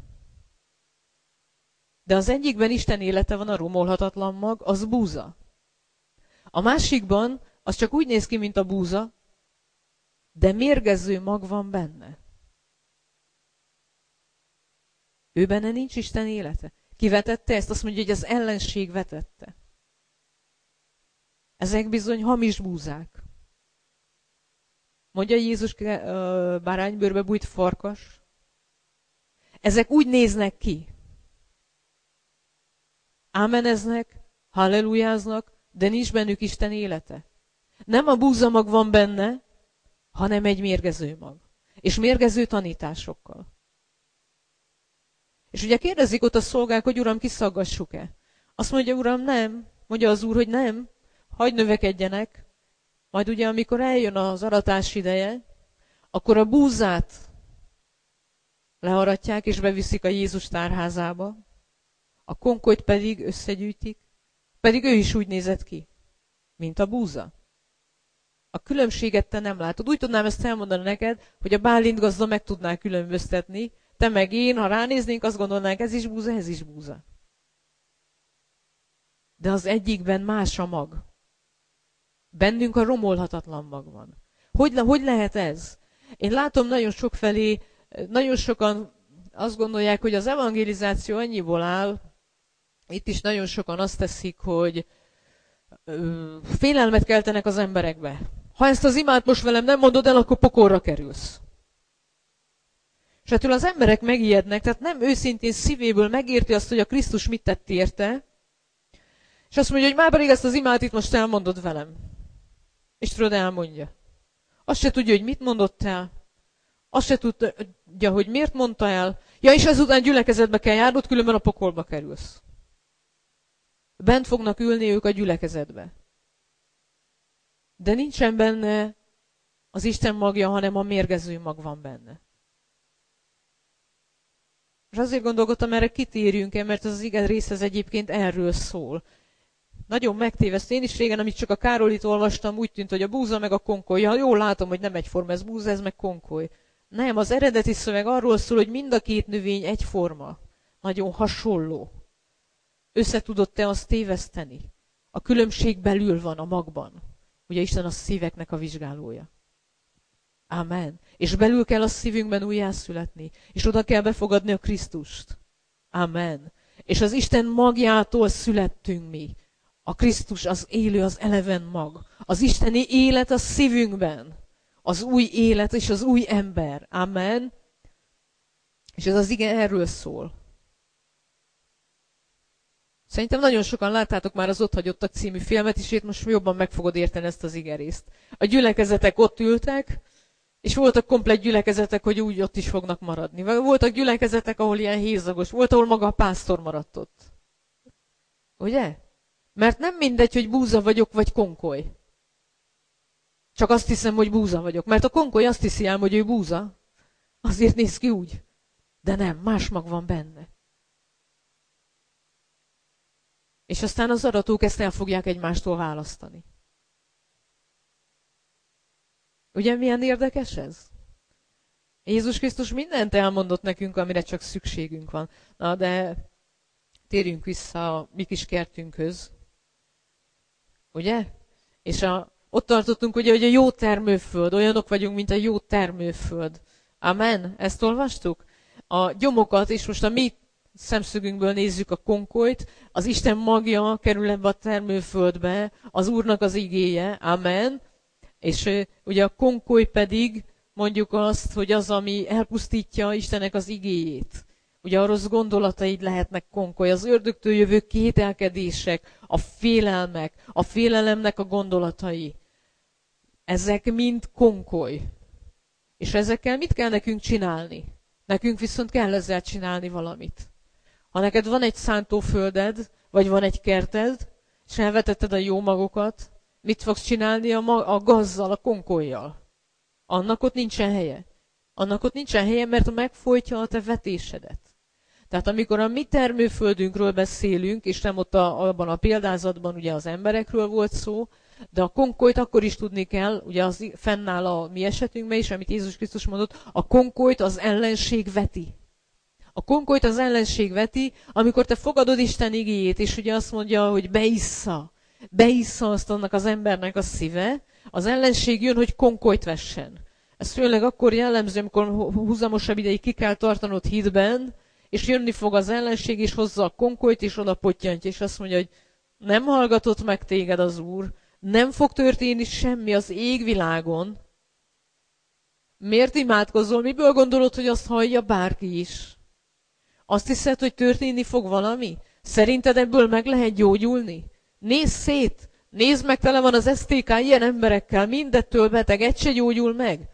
De az egyikben Isten élete van, a romolhatatlan mag, az búza. A másikban az csak úgy néz ki, mint a búza, de mérgező mag van benne. Ő benne nincs Isten élete. Ki vetette ezt? Azt mondja, hogy az ellenség vetette. Ezek bizony hamis búzák. Mondja Jézus báránybőrbe bújt farkas. Ezek úgy néznek ki. Ámeneznek, hallelujáznak, de nincs bennük Isten élete. Nem a búzamag van benne, hanem egy mérgező mag. És mérgező tanításokkal. És ugye kérdezik ott a szolgák, hogy Uram, kiszaggassuk-e? Azt mondja, Uram, nem. Mondja az Úr, hogy nem. Hagy növekedjenek. Majd ugye, amikor eljön az aratás ideje, akkor a búzát learatják, és beviszik a Jézus tárházába. A konkolyt pedig összegyűjtik, pedig ő is úgy nézett ki, mint a búza. A különbséget te nem látod. Úgy tudnám ezt elmondani neked, hogy a Bálint gazda meg tudná különböztetni, te meg én, ha ránéznénk, azt gondolnánk, ez is búza, ez is búza. De az egyikben más a mag. Bennünk a romolhatatlan mag van. Hogy, hogy lehet ez? Én látom nagyon sok felé, nagyon sokan azt gondolják, hogy az evangelizáció annyiból áll, itt is nagyon sokan azt teszik, hogy ö, félelmet keltenek az emberekbe. Ha ezt az imát most velem nem mondod el, akkor pokolra kerülsz. És ettől az emberek megijednek, tehát nem őszintén szívéből megérti azt, hogy a Krisztus mit tett érte, és azt mondja, hogy már pedig ezt az imát itt most elmondod velem. És tudod, elmondja. Azt se tudja, hogy mit mondott el. Azt se tudja, hogy miért mondta el. Ja, és ezután gyülekezetbe kell járnod, különben a pokolba kerülsz. Bent fognak ülni ők a gyülekezetbe. De nincsen benne az Isten magja, hanem a mérgező mag van benne. És azért gondolkodtam, erre kitérjünk-e, mert ez az ige rész ez egyébként erről szól. Nagyon megtévesztő. Én is régen, amit csak a Károlit olvastam, úgy tűnt, hogy a búza meg a konkoly. Ja, jól látom, hogy nem egyforma, ez búza, ez meg konkoly. Nem, az eredeti szöveg arról szól, hogy mind a két növény egyforma. Nagyon hasonló. Össze tudod te azt téveszteni. A különbség belül van a magban. Ugye Isten a szíveknek a vizsgálója. Amen. És belül kell a szívünkben újjászületni. És oda kell befogadni a Krisztust. Amen. És az Isten magjától születtünk mi. A Krisztus az élő, az eleven mag. Az isteni élet a szívünkben. Az új élet és az új ember. Amen. És ez az ige erről szól. Szerintem nagyon sokan láttátok már az Ott hagyottak című filmet, és itt most jobban meg fogod érteni ezt az igerészt. A gyülekezetek ott ültek, és voltak komplett gyülekezetek, hogy úgy ott is fognak maradni. Voltak gyülekezetek, ahol ilyen hézagos, volt, ahol maga a pásztor maradt ott. Ugye? Mert nem mindegy, hogy búza vagyok, vagy konkoly. Csak azt hiszem, hogy búza vagyok. Mert a konkoly azt hiszi ám, hogy ő búza. Azért néz ki úgy. De nem, más mag van benne. És aztán az adatok ezt el fogják egymástól választani. Ugye milyen érdekes ez? Jézus Krisztus mindent elmondott nekünk, amire csak szükségünk van. Na de térjünk vissza a mi kis kertünkhöz. Ugye? És a, ott tartottunk, ugye, hogy a jó termőföld, olyanok vagyunk, mint a jó termőföld. Amen? Ezt olvastuk? A gyomokat, és most a mi szemszögünkből nézzük a konkolyt, az Isten magja kerül ebbe a termőföldbe, az Úrnak az igéje, amen. És ugye a konkoly pedig mondjuk azt, hogy az, ami elpusztítja Istennek az igéjét. Ugye a rossz gondolataid lehetnek konkoly, az ördögtől jövő kételkedések, a félelmek, a félelemnek a gondolatai. Ezek mind konkoly. És ezekkel mit kell nekünk csinálni? Nekünk viszont kell ezzel csinálni valamit. Ha neked van egy szántófölded, vagy van egy kerted, és elvetetted a jó magokat, mit fogsz csinálni a, mag- a gazzal, a konkollyal? Annak ott nincsen helye. Annak ott nincsen helye, mert megfojtja a te vetésedet. Tehát amikor a mi termőföldünkről beszélünk, és nem ott a, abban a példázatban ugye az emberekről volt szó, de a konkolyt akkor is tudni kell, ugye az fennáll a mi esetünkben is, amit Jézus Krisztus mondott, a konkolyt az ellenség veti. A konkolyt az ellenség veti, amikor te fogadod Isten igéjét, és ugye azt mondja, hogy beissza, beissza azt annak az embernek a szíve, az ellenség jön, hogy konkolyt vessen. Ez főleg akkor jellemző, amikor húzamosabb ideig ki kell tartanod hitben, és jönni fog az ellenség, és hozza a konkolyt, és oda pottyantja, és azt mondja, hogy nem hallgatott meg téged az Úr, nem fog történni semmi az égvilágon. Miért imádkozol? Miből gondolod, hogy azt hallja bárki is? Azt hiszed, hogy történni fog valami? Szerinted ebből meg lehet gyógyulni? Nézz szét! Nézd meg, tele van az es té ká ilyen emberekkel, mindettől beteg, egy se gyógyul meg.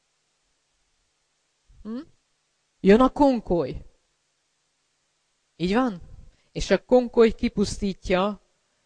Hm? Jön a konkoly. Így van? És a konkoly kipusztítja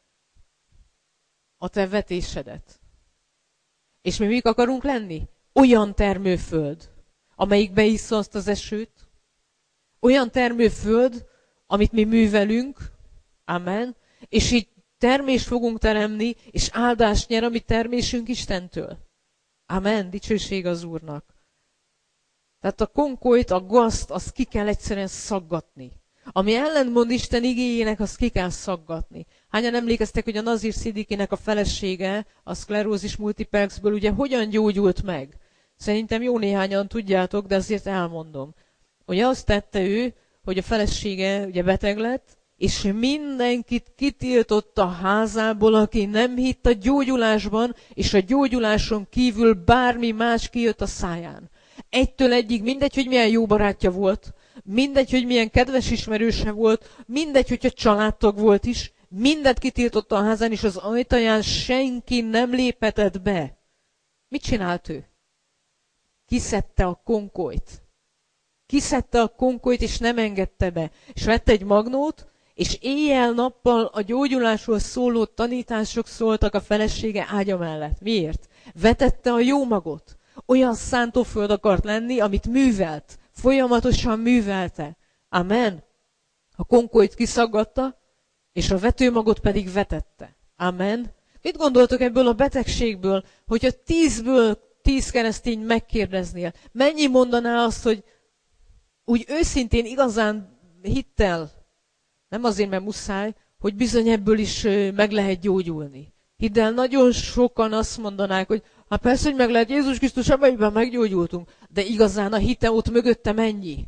a te vetésedet. És mi mik akarunk lenni? Olyan termőföld, amelyik beissza azt az esőt, olyan termőföld, amit mi művelünk, amen, és így termést fogunk teremni, és áldást nyer a mi termésünk Istentől. Amen, dicsőség az Úrnak. Tehát a konkolyt, a gazt, azt ki kell egyszerűen szaggatni. Ami ellentmond Isten igéjének, azt ki kell szaggatni. Hányan emlékeztek, hogy a Nazir Szidikinek a felesége, a szklerózis multiplexből ugye hogyan gyógyult meg? Szerintem jó néhányan tudjátok, de azért elmondom. Ugye azt tette ő, hogy a felesége ugye beteg lett, és mindenkit kitiltott a házából, aki nem hitt a gyógyulásban, és a gyógyuláson kívül bármi más kijött a száján. Egytől egyig, mindegy, hogy milyen jó barátja volt, mindegy, hogy milyen kedves ismerőse volt, mindegy, hogy a családtag volt is, mindent kitiltotta a házán, és az ajtaján senki nem léphetett be. Mit csinált ő? Kiszedte a konkolyt. Kiszedte a konkolyt, és nem engedte be. És vette egy magnót, és éjjel-nappal a gyógyulásról szóló tanítások szóltak a felesége ágya mellett. Miért? Vetette a jó magot. Olyan szántóföld akart lenni, amit művelt. Folyamatosan művelte. Amen. A konkolyt kiszaggatta, és a vetőmagot pedig vetette. Amen. Mit gondoltok ebből a betegségből, hogyha tízből tíz keresztény megkérdeznél? Mennyi mondaná azt, hogy úgy őszintén, igazán hittel, nem azért, mert muszáj, hogy bizony ebből is meg lehet gyógyulni. Hidd el, nagyon sokan azt mondanák, hogy hát persze, hogy meg lehet, Jézus Krisztus amelyben meggyógyultunk, de igazán a hite ott mögötte mennyi?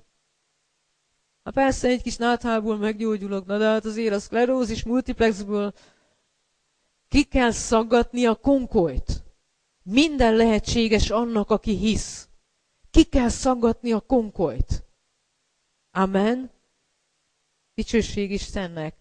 Hát persze, egy kis náthából meggyógyulok, na de hát azért a szklerózis multiplexből ki kell szaggatni a konkolyt. Minden lehetséges annak, aki hisz. Ki kell szaggatni a konkolyt. Amen. Dicsőség Istennek.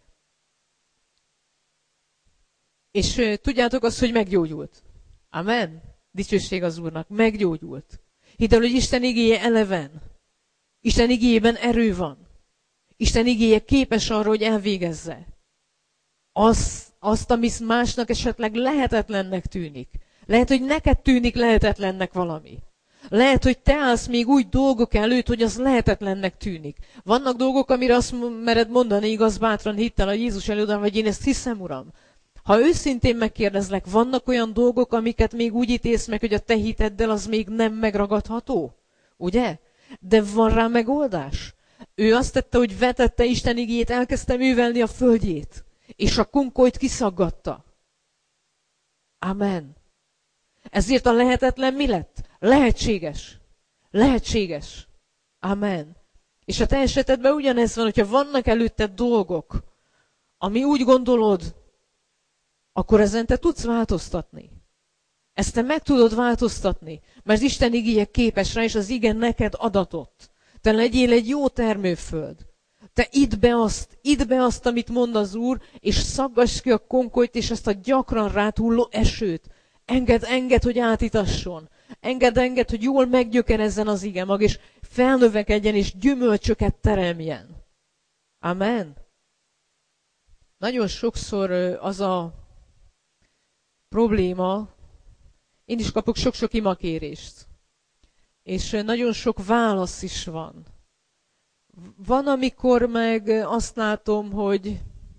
És uh, tudjátok azt, hogy meggyógyult. Amen. Dicsőség az Úrnak. Meggyógyult. Hidd el, hogy Isten igéje eleven. Isten igéjében erő van. Isten igéje képes arra, hogy elvégezze. Az, azt, ami másnak esetleg lehetetlennek tűnik. Lehet, hogy neked tűnik lehetetlennek valami. Lehet, hogy te állsz még úgy dolgok előtt, hogy az lehetetlennek tűnik. Vannak dolgok, amire azt mered mondani igaz bátran hittel a Jézus előtt, vagy én ezt hiszem, Uram. Ha őszintén megkérdezlek, vannak olyan dolgok, amiket még úgy ítélsz meg, hogy a te hiteddel az még nem megragadható? Ugye? De van rá megoldás. Ő azt tette, hogy vetette Isten igéjét, elkezdte művelni a földjét, és a konkolyt kiszaggatta. Amen. Ezért a lehetetlen mi lett? Lehetséges. Lehetséges. Amen. És a te esetedben ugyanez van, hogyha vannak előtted dolgok, ami úgy gondolod, akkor ezen te tudsz változtatni. Ezt te meg tudod változtatni, mert Isten igéje képes rá, és az igen neked adatott. Te legyél egy jó termőföld. Te idd be azt, idd be azt, amit mond az Úr, és szaggass ki a konkolyt, és ezt a gyakran ráthulló esőt. Engedd, engedd, hogy átítasson. Engedd, engedd, hogy jól meggyökerezzen az ige mag, és felnövekedjen, és gyümölcsöket teremjen. Amen. Nagyon sokszor az a probléma, én is kapok sok-sok imakérést, és nagyon sok válasz is van. Van, amikor meg azt látom, hogy,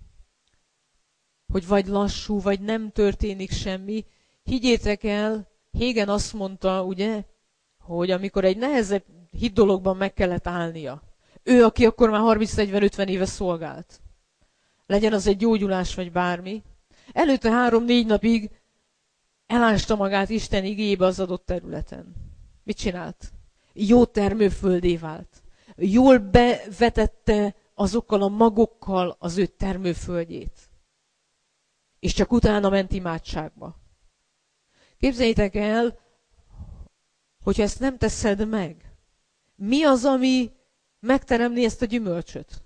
hogy vagy lassú, vagy nem történik semmi. Higgyétek el, Hégen azt mondta, ugye, hogy amikor egy nehezebb hit dologban meg kellett állnia, ő, aki akkor már harminc negyven ötven éve szolgált, legyen az egy gyógyulás, vagy bármi, előtte három-négy napig elásta magát Isten igéjébe az adott területen. Mit csinált? Jó termőföldé vált. Jól bevetette azokkal a magokkal az ő termőföldjét. És csak utána ment imádságba. Képzeljétek el, hogyha ezt nem teszed meg, mi az, ami megteremni ezt a gyümölcsöt?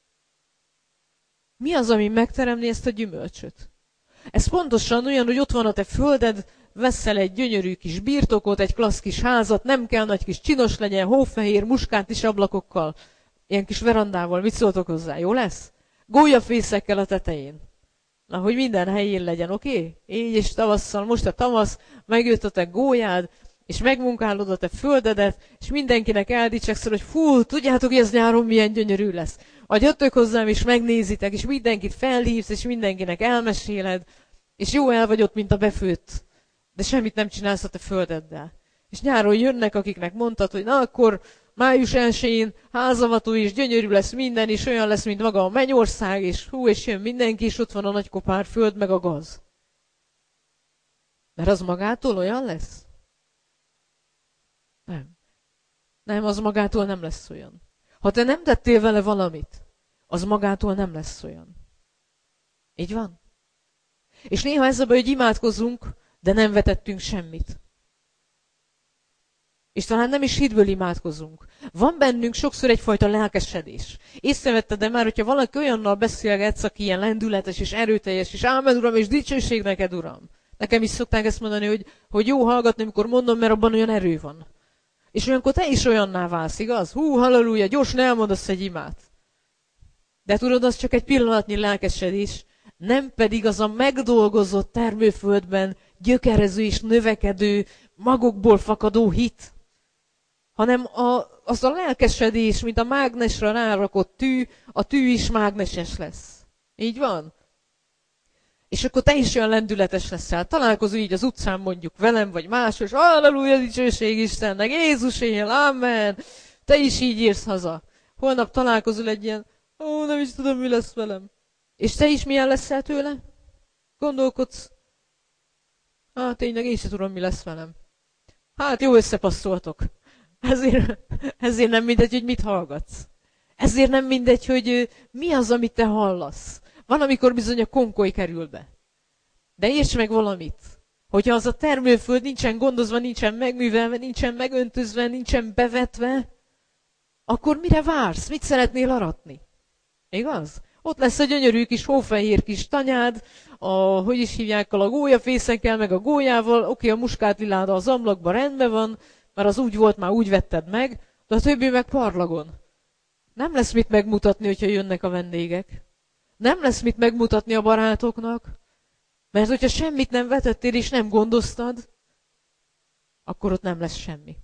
Mi az, ami megteremni ezt a gyümölcsöt? Ez pontosan olyan, hogy ott van a te földed, veszel egy gyönyörű kis birtokot, egy klassz kis házat, nem kell nagy kis csinos legyen, hófehér, muskátis ablakokkal, ilyen kis verandával, mit szóltok hozzá, jó lesz? Gólyafészekkel a tetején. Na, hogy minden helyén legyen, oké? Okay? Így és tavasszal, most a tavasz, megjött a te gólyád, és megmunkálod a te földedet, és mindenkinek eldicsekszel, hogy fú, tudjátok, hogy ez nyáron milyen gyönyörű lesz. Vagy jöttök hozzám, és megnézitek, és mindenkit felhívsz, és mindenkinek elmeséled, és jó el vagy ott, mint a befőtt, de semmit nem csinálsz a te földeddel. És nyáron jönnek, akiknek mondtad, hogy na akkor május elsején házavató is, gyönyörű lesz minden, és olyan lesz, mint maga a mennyország, és hú, és jön mindenki, és ott van a nagy kopár föld, meg a gaz. Mert az magától olyan lesz? Nem. Nem, az magától nem lesz olyan. Ha te nem tettél vele valamit, az magától nem lesz olyan. Így van? És néha ez a baj, hogy imádkozunk, de nem vetettünk semmit. És talán nem is hitből imádkozunk. Van bennünk sokszor egyfajta lelkesedés. Észrevetted, de már, hogyha valaki olyannal beszélgetsz, aki ilyen lendületes és erőteljes, és ámen, Uram, és dicsőség neked, Uram. Nekem is szokták ezt mondani, hogy, hogy jó hallgatni, amikor mondom, mert abban olyan erő van. És olyankor te is olyanná válsz, igaz? Hú, halleluja, gyorsan elmondasz egy imát. De tudod, az csak egy pillanatnyi lelkesedés, nem pedig az a megdolgozott termőföldben gyökerező és növekedő, magokból fakadó hit, hanem a, az a lelkesedés, mint a mágnesre rárakott tű, a tű is mágneses lesz. Így van? És akkor te is olyan lendületes leszel. Találkozol így az utcán mondjuk velem, vagy más, és halleluja, dicsőség Istennek, Jézus él, amen. Te is így írsz haza. Holnap találkozol egy ilyen, ó, nem is tudom, mi lesz velem. És te is milyen leszel tőle? Gondolkodsz? Hát tényleg én sem tudom, mi lesz velem. Hát jó összepasszoltok. Ezért, ezért nem mindegy, hogy mit hallgatsz. Ezért nem mindegy, hogy mi az, amit te hallasz. Van, amikor bizony a konkoly kerül be. De érts meg valamit. Hogyha az a termőföld nincsen gondozva, nincsen megművelve, nincsen megöntözve, nincsen bevetve, akkor mire vársz? Mit szeretnél aratni? Igaz? Ott lesz a gyönyörű kis hófehér kis tanyád, a, hogy is hívják, a gólyafészekkel, meg a gólyával, oké, a muskátliláda az ablakban rendben van, mert az úgy volt, már úgy vetted meg, de a többi meg parlagon. Nem lesz mit megmutatni, hogyha jönnek a vendégek. Nem lesz mit megmutatni a barátoknak, mert hogyha semmit nem vetettél és nem gondoztad, akkor ott nem lesz semmi.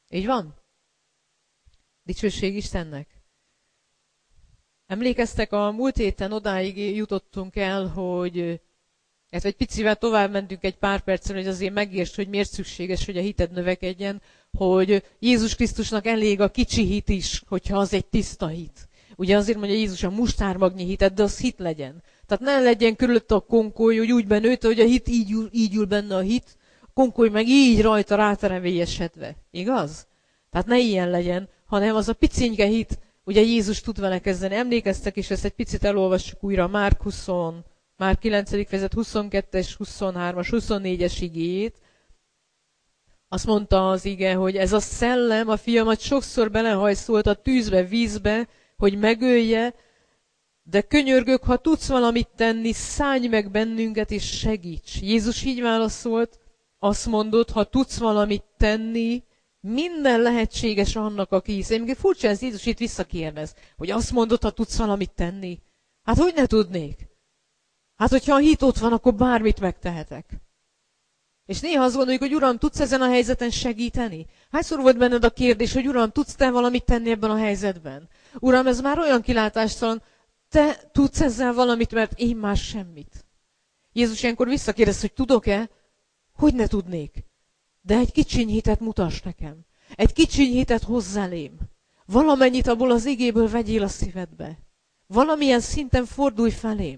Így van? Dicsőség Istennek. Emlékeztek, a múlt héten odáig jutottunk el, hogy hát egy picivel tovább mentünk egy pár percen, hogy azért megértsd, hogy miért szükséges, hogy a hited növekedjen, hogy Jézus Krisztusnak elég a kicsi hit is, hogyha az egy tiszta hit. Ugye azért mondja Jézus a mustármagnyi hitet, de az hit legyen. Tehát ne legyen körülötte a konkoly, hogy úgy benőtt, hogy a hit így ül, így ül benne a hit, a konkoly meg így rajta ráterevélyesedve. Igaz? Tehát ne ilyen legyen, hanem az a picinke hit, ugye Jézus tud vele kezdeni. Emlékeztek, és ezt egy picit elolvassuk újra, Márk húsz, Márk kilencedik fejezet huszonkettes, huszonhármas, huszonnégyes igéjét. Azt mondta az ige, hogy ez a szellem a fiamat sokszor belehajszolt a tűzbe, vízbe, hogy megölje, de könyörgök, ha tudsz valamit tenni, szállj meg bennünket és segíts. Jézus így válaszolt, azt mondott, ha tudsz valamit tenni, minden lehetséges annak, aki hisz. Én még furcsa, ez Jézus itt visszakérdez, hogy azt mondod, ha tudsz valamit tenni. Hát hogy ne tudnék? Hát, hogyha a hit ott van, akkor bármit megtehetek. És néha azt gondoljuk, hogy Uram, tudsz ezen a helyzeten segíteni? Hányszor volt benned a kérdés, hogy Uram, tudsz te valamit tenni ebben a helyzetben? Uram, ez már olyan kilátástalan, te tudsz ezzel valamit, mert én már semmit. Jézus ilyenkor visszakérdez, hogy tudok-e? Hogy ne tudnék? De egy kicsiny hitet mutass nekem. Egy kicsiny hitet hozz elém. Valamennyit abból az igéből vegyél a szívedbe. Valamilyen szinten fordulj felém.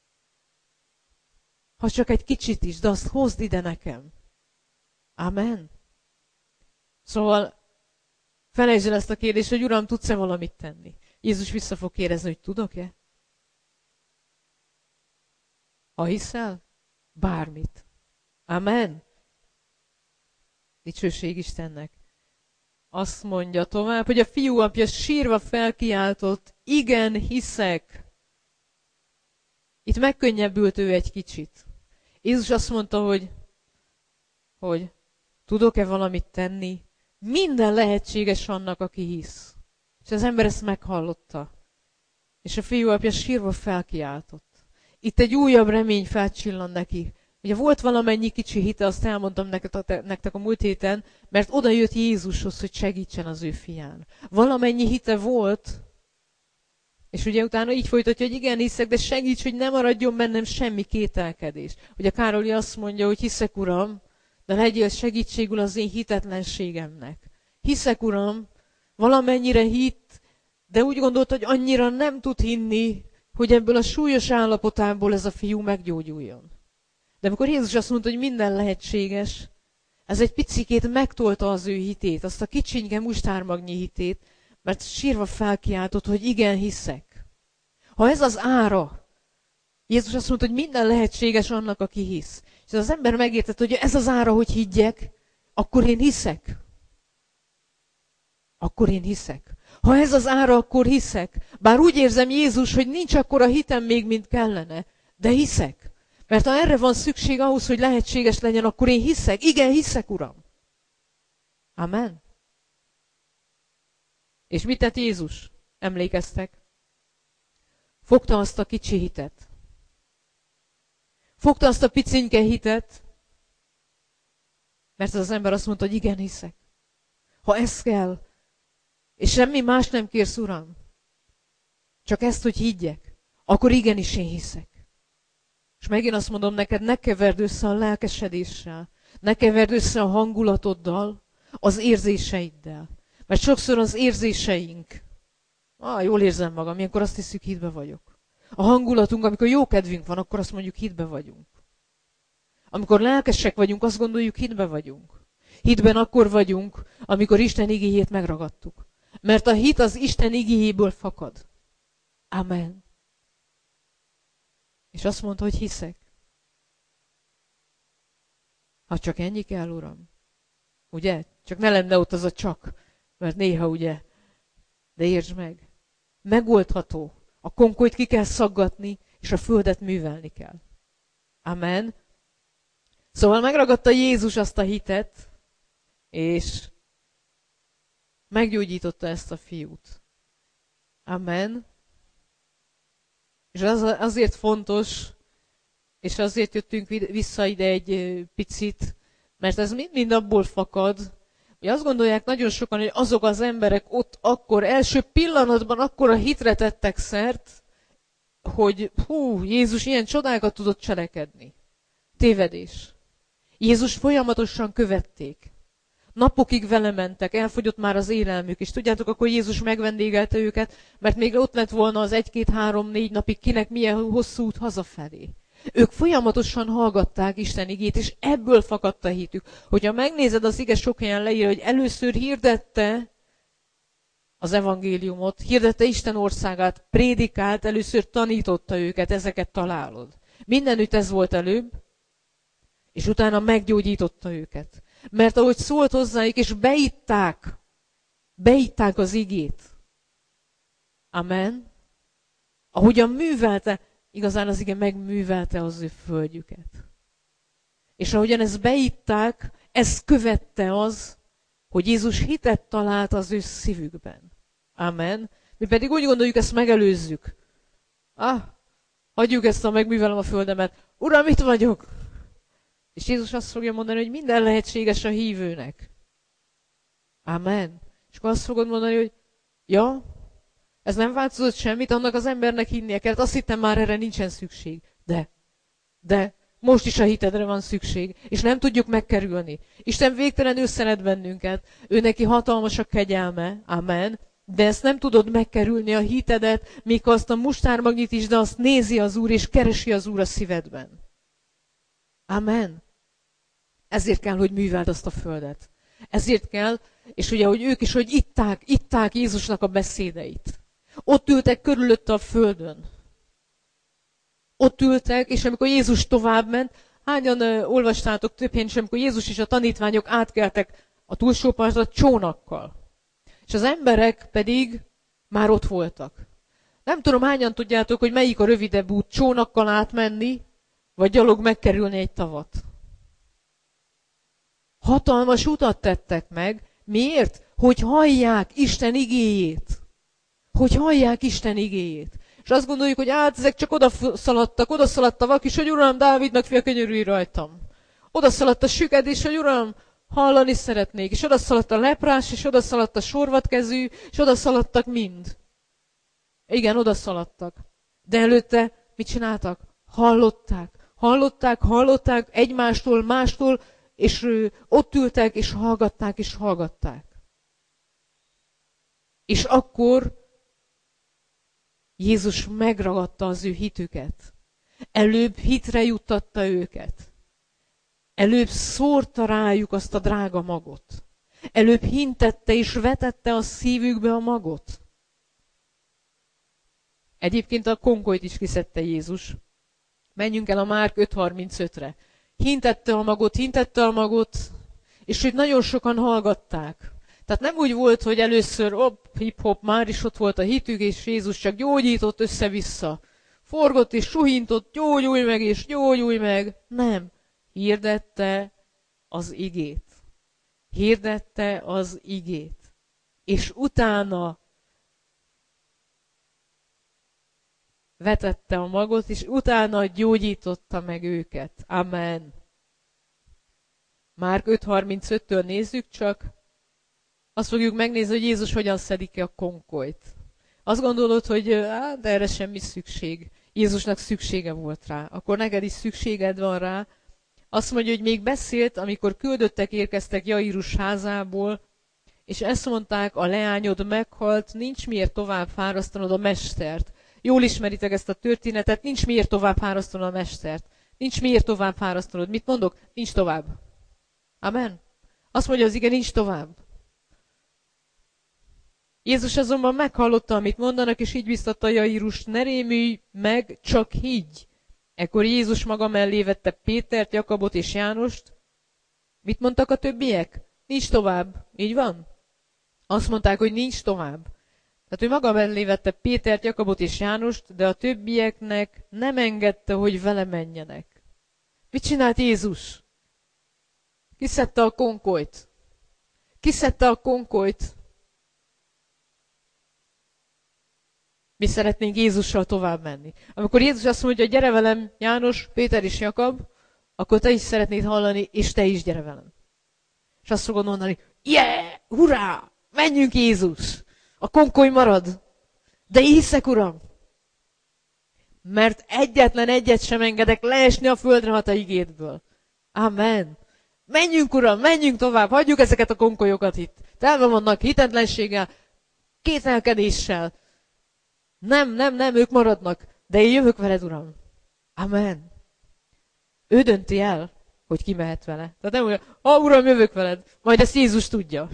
Ha csak egy kicsit is, de azt hozd ide nekem. Amen. Szóval felejtsd el ezt a kérdést, hogy Uram, tudsz-e valamit tenni? Jézus vissza fog kérdezni, hogy tudok-e? Ha hiszel, bármit. Amen. Dicsőség Istennek. Azt mondja tovább, hogy a fiú apja sírva felkiáltott, igen, hiszek. Itt megkönnyebbült ő egy kicsit. Jézus azt mondta, hogy, hogy tudok-e valamit tenni? Minden lehetséges annak, aki hisz. És az ember ezt meghallotta. És a fiú apja sírva felkiáltott. Itt egy újabb remény felcsillan neki. Ugye volt valamennyi kicsi hite, azt elmondtam nektek a múlt héten, mert oda jött Jézushoz, hogy segítsen az ő fián. Valamennyi hite volt, és ugye utána így folytatja, hogy igen, hiszek, de segíts, hogy ne maradjon bennem semmi kételkedés. Ugye Károli azt mondja, hogy hiszek, Uram, de legyél segítségül az én hitetlenségemnek. Hiszek, Uram, valamennyire hitt, de úgy gondolt, hogy annyira nem tud hinni, hogy ebből a súlyos állapotából ez a fiú meggyógyuljon. De amikor Jézus azt mondta, hogy minden lehetséges, ez egy picikét megtolta az ő hitét, azt a kicsinke mustármagnyi hitét, mert sírva felkiáltott, hogy igen, hiszek. Ha ez az ára, Jézus azt mondta, hogy minden lehetséges annak, aki hisz. És az ember megértette, hogy ez az ára, hogy higgyek, akkor én hiszek. Akkor én hiszek. Ha ez az ára, akkor hiszek. Bár úgy érzem, Jézus, hogy nincs akkora hitem még, mint kellene, de hiszek. Mert ha erre van szükség ahhoz, hogy lehetséges legyen, akkor én hiszek. Igen, hiszek, Uram. Amen. És mit tett Jézus? Emlékeztek? Fogta azt a kicsi hitet. Fogta azt a picinke hitet, mert az ember azt mondta, hogy igen, hiszek. Ha ez kell, és semmi más nem kérsz, Uram, csak ezt, hogy higgyek, akkor igenis én hiszek. És megint azt mondom neked, ne keverd össze a lelkesedéssel, ne keverd össze a hangulatoddal, az érzéseiddel. Mert sokszor az érzéseink, ah, jól érzem magam, ilyenkor azt hiszük, hitbe vagyok. A hangulatunk, amikor jó kedvünk van, akkor azt mondjuk, hitbe vagyunk. Amikor lelkesek vagyunk, azt gondoljuk, hitbe vagyunk. Hitben akkor vagyunk, amikor Isten igéjét megragadtuk. Mert a hit az Isten igéjéből fakad. Amen. És azt mondta, hogy hiszek. Ha csak ennyi kell, Uram. Ugye? Csak ne lenne ott az a csak. Mert néha ugye, de értsd meg, megoldható. A konkolyt ki kell szaggatni, és a földet művelni kell. Amen. Szóval megragadta Jézus azt a hitet, és meggyógyította ezt a fiút. Amen. És az azért fontos, és azért jöttünk vissza ide egy picit, mert ez mind, mind abból fakad, Hogy azt gondolják nagyon sokan, hogy azok az emberek ott akkor első pillanatban akkora hitre tettek szert, hogy hú, Jézus ilyen csodákat tudott cselekedni. Tévedés. Jézus folyamatosan követték. Napokig vele mentek, elfogyott már az élelmük, és tudjátok, akkor Jézus megvendégelte őket, mert még ott lett volna az egy-két-három-négy napig, kinek milyen hosszú út hazafelé. Ők folyamatosan hallgatták Isten igét, és ebből fakadt a hitük. Hogyha megnézed, az ige sok helyen leírja, hogy először hirdette az evangéliumot, hirdette Isten országát, prédikált, először tanította őket, ezeket találod. Mindenütt ez volt előbb, és utána meggyógyította őket. Mert ahogy szólt hozzájuk, és beitták, beitták az igét. Amen. Ahogyan művelte, igazán az ige megművelte az ő földjüket. És ahogyan ezt beitták, ezt követte az, hogy Jézus hitet talált az ő szívükben. Amen. Mi pedig úgy gondoljuk, ezt megelőzzük. Ah, hagyjuk ezt, ha megművelem a földemet. Uram, itt vagyok. És Jézus azt fogja mondani, hogy minden lehetséges a hívőnek. Amen. És akkor azt fogod mondani, hogy ja, ez nem változott semmit, annak az embernek hinnie kell. Azt hittem, már erre nincsen szükség. De, de, most is a hitedre van szükség, és nem tudjuk megkerülni. Isten végtelenül szeret bennünket, ő neki hatalmas a kegyelme, amen, de ezt nem tudod megkerülni a hitedet, míg azt a mustármagnyit is, de azt nézi az Úr, és keresi az Úr a szívedben. Amen. Ezért kell, hogy műveld azt a földet. Ezért kell, és ugye, hogy ők is, hogy itták, itták Jézusnak a beszédeit. Ott ültek körülötte a földön. Ott ültek, és amikor Jézus továbbment, hányan uh, olvastátok több helyen is, amikor Jézus és a tanítványok átkeltek a túlsó partra csónakkal. És az emberek pedig már ott voltak. Nem tudom, hányan tudjátok, hogy melyik a rövidebb út, csónakkal átmenni, vagy gyalog megkerülni egy tavat. Hatalmas utat tettek meg. Miért? Hogy hallják Isten igéjét. Hogy hallják Isten igéjét. És azt gondoljuk, hogy át, ezek csak odaszaladtak, odaszaladt a vak is, hogy Uram, Dávidnak fia, könyörülj rajtam. Odaszaladt a sükedés, hogy Uram, hallani szeretnék. És odaszaladt a leprás, és odaszaladt a sorvatkezű, és odaszaladtak mind. Igen, odaszaladtak. De előtte mit csináltak? Hallották. Hallották, hallották egymástól, mástól, és ott ültek, és hallgatták, és hallgatták. És akkor Jézus megragadta az ő hitüket. Előbb hitre juttatta őket. Előbb szórta rájuk azt a drága magot. Előbb hintette és vetette a szívükbe a magot. Egyébként a konkolyt is kiszedte Jézus. Menjünk el a Márk öt harmincötre. Hintette a magot, hintette a magot, és őt nagyon sokan hallgatták. Tehát nem úgy volt, hogy először hopp, hip-hop, már is ott volt a hitük, és Jézus csak gyógyított össze-vissza. Forgott és suhintott, gyógyulj meg, és gyógyulj meg. Nem. Hirdette az igét. Hirdette az igét. És utána vetette a magot, és utána gyógyította meg őket. Amen. Márk öt harmincöttől nézzük csak. Azt fogjuk megnézni, hogy Jézus hogyan szedik ki a konkolyt. Azt gondolod, hogy á, de erre semmi szükség. Jézusnak szüksége volt rá. Akkor neked is szükséged van rá. Azt mondja, hogy még beszélt, amikor küldöttek érkeztek Jairus házából, és ezt mondták, a leányod meghalt, nincs miért tovább fárasztanod a mestert. Jól ismeritek ezt a történetet, nincs miért tovább fárasztanod a mestert. Nincs miért tovább fárasztanod. Mit mondok? Nincs tovább. Amen. Azt mondja az ige, nincs tovább. Jézus azonban meghallotta, amit mondanak, és így biztatta Jairust, ne rémülj meg, csak higgy. Ekkor Jézus maga mellé vette Pétert, Jakabot és Jánost. Mit mondtak a többiek? Nincs tovább. Így van? Azt mondták, hogy nincs tovább. Tehát ő maga mellé vette Pétert, Jakabot és Jánost, de a többieknek nem engedte, hogy vele menjenek. Mit csinált Jézus? Kiszedte a konkolyt. Kiszedte a konkolyt. Mi szeretnénk Jézussal tovább menni. Amikor Jézus azt mondja, hogy gyere velem, János, Péter és Jakab, akkor te is szeretnéd hallani, és te is gyere velem. És azt fogod mondani, yeah, hurrá, menjünk Jézus, a konkoly marad. De hiszek, Uram, mert egyetlen egyet sem engedek leesni a földre a te igédből. Amen. Menjünk, Uram, menjünk tovább, hagyjuk ezeket a konkolyokat itt. Telve vannak hitetlenséggel, kételkedéssel. Nem, nem, nem, ők maradnak, de én jövök veled, Uram. Amen. Ő dönti el, hogy ki mehet vele. Tehát nem olyan, ha Uram, jövök veled, majd ezt Jézus tudja.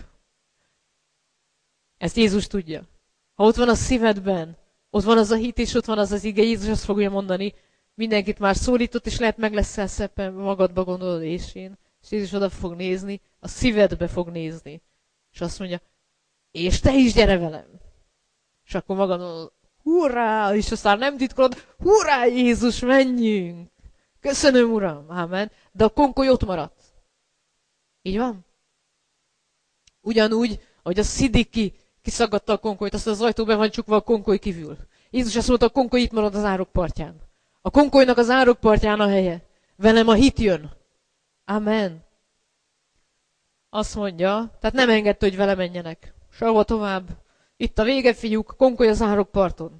Ezt Jézus tudja. Ha ott van a szívedben, ott van az a hit, és ott van az az ige, Jézus azt fogja mondani, mindenkit már szólított, és lehet meg leszel szépen, magadba gondolod, és én. És Jézus oda fog nézni, a szívedbe fog nézni. És azt mondja, és te is gyere velem. És akkor magad mondod, hurrá, és aztán nem titkolod, hurrá, Jézus, menjünk. Köszönöm, Uram, ámen. De a konkoly ott maradt. Így van? Ugyanúgy, ahogy a szidiki kiszaggatta a konkolyt, azt az ajtó be van csukva a konkoly kívül. Jézus azt mondta, a konkoly itt marad az árokpartján. A konkolynak az árokpartján a helye. Velem a hit jön. Amen. Azt mondja, tehát nem engedte, hogy vele menjenek. Sehova tovább. Itt a vége, fiúk, konkoly az árokparton.